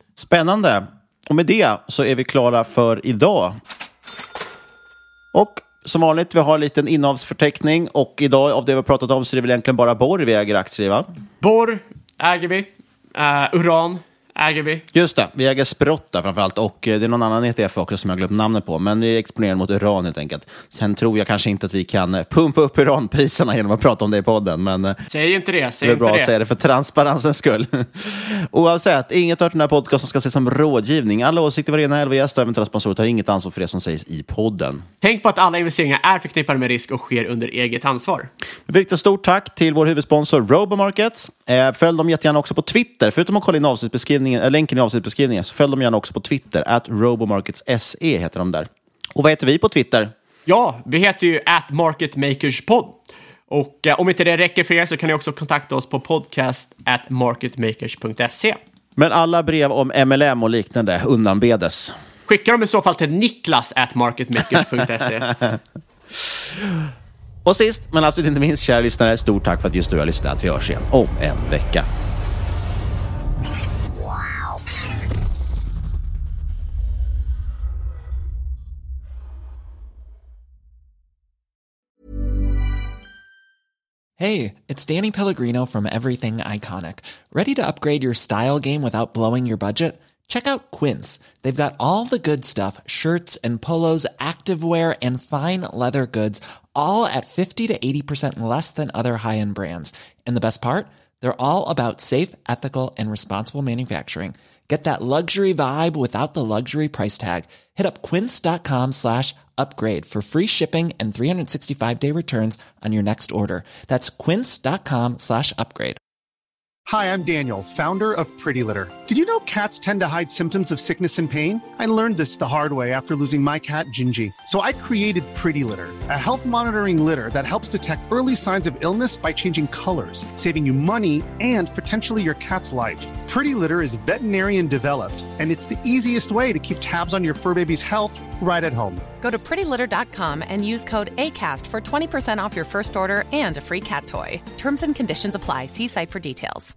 Spännande. Och med det så är vi klara för idag. Och som vanligt, vi har en liten innehavsförteckning och idag av det vi har pratat om så är det väl egentligen bara borr vi äger aktier, va? Borr äger vi. Uh, uran äger vi. Just det, vi äger Sprotta framförallt och det är någon annan E T F också som jag glömt namnet på, men vi är exponerade mot uran helt enkelt. Sen tror jag kanske inte att vi kan pumpa upp uranpriserna genom att prata om det i podden, men säg inte det, säg det är inte bra det. att säga det för transparensens skull. Oavsett, inget av den här podcasten ska ses som rådgivning. Alla åsikter, varje elva gäster och eventuella sponsorer tar inget ansvar för det som sägs i podden. Tänk på att alla investeringar är förknippade med risk och sker under eget ansvar. Vi riktar stort tack till vår huvudsponsor Robomarkets. Eh, följ dem jättegärna också på Twitter. Förutom att kolla in avsnittsbeskrivningen, äh, länken i avsnittsbeskrivningen, så följ dem gärna också på Twitter. At Robomarkets S E heter de där. Och vad heter vi på Twitter? Ja, vi heter ju at marketmakerspod. Och eh, om inte det räcker för er så kan ni också kontakta oss på podcast at marketmakers punkt se. Men alla brev om M L M och liknande undanbedes. Skicka dem i så fall till niklas at marketmakers punkt se. Och sist, men absolut inte minst, kära lyssnare, stort tack för att just du har lyssnat. Vi hörs igen om en vecka. Hey, it's Danny Pellegrino from Everything Iconic. Ready to upgrade your style game without blowing your budget? Check out Quince. They've got all the good stuff, shirts and polos, activewear, and fine leather goods, all at fifty to eighty percent less than other high-end brands. And the best part? They're all about safe, ethical, and responsible manufacturing. Get that luxury vibe without the luxury price tag. Hit up quince.com slash upgrade for free shipping and three sixty-five day returns on your next order. That's quince.com slash upgrade. Hi, I'm Daniel, founder of Pretty Litter. Did you know cats tend to hide symptoms of sickness and pain? I learned this the hard way after losing my cat, Gingy. So I created Pretty Litter, a health monitoring litter that helps detect early signs of illness by changing colors, saving you money and potentially your cat's life. Pretty Litter is veterinarian developed, and it's the easiest way to keep tabs on your fur baby's health right at home. Go to pretty litter dot com and use code ACAST for twenty percent off your first order and a free cat toy. Terms and conditions apply. See site for details.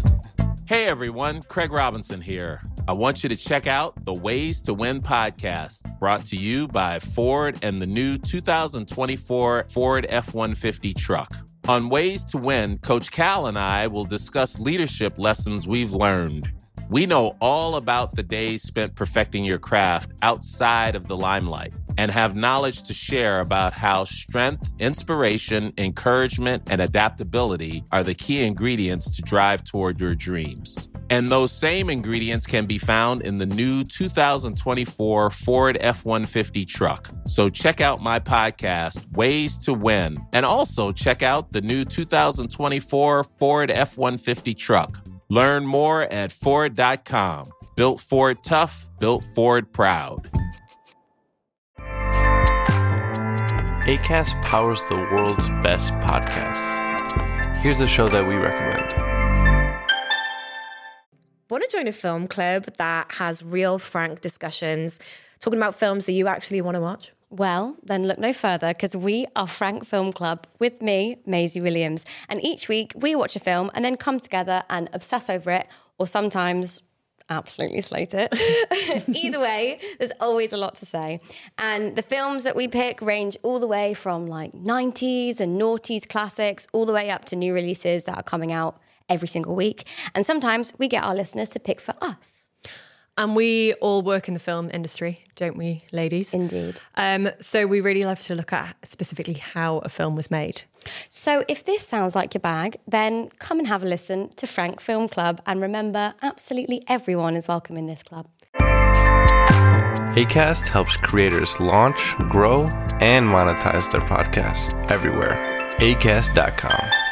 Hey everyone, Craig Robinson here. I want you to check out the Ways to Win podcast, brought to you by Ford and the new two thousand twenty-four Ford F one fifty truck. On Ways to Win, Coach Cal and I will discuss leadership lessons we've learned. We know all about the days spent perfecting your craft outside of the limelight and have knowledge to share about how strength, inspiration, encouragement, and adaptability are the key ingredients to drive toward your dreams. And those same ingredients can be found in the new two thousand twenty-four Ford F one fifty truck. So check out my podcast, Ways to Win, and also check out the new two thousand twenty-four Ford F one fifty truck. Learn more at Ford dot com. Built Ford tough, built Ford proud. Acast powers the world's best podcasts. Here's a show that we recommend. Want to join a film club that has real, frank discussions, talking about films that you actually want to watch? Well, then look no further, because we are Frank Film Club with me, Maisie Williams. And each week we watch a film and then come together and obsess over it, or sometimes absolutely slate it. Either way, there's always a lot to say. And the films that we pick range all the way from like nineties and noughties classics, all the way up to new releases that are coming out every single week. And sometimes we get our listeners to pick for us. And we all work in the film industry, don't we, ladies? Indeed. Um, so we really love to look at specifically how a film was made. So if this sounds like your bag, then come and have a listen to Frank Film Club. And remember, absolutely everyone is welcome in this club. Acast helps creators launch, grow, and monetize their podcasts everywhere. acast dot com.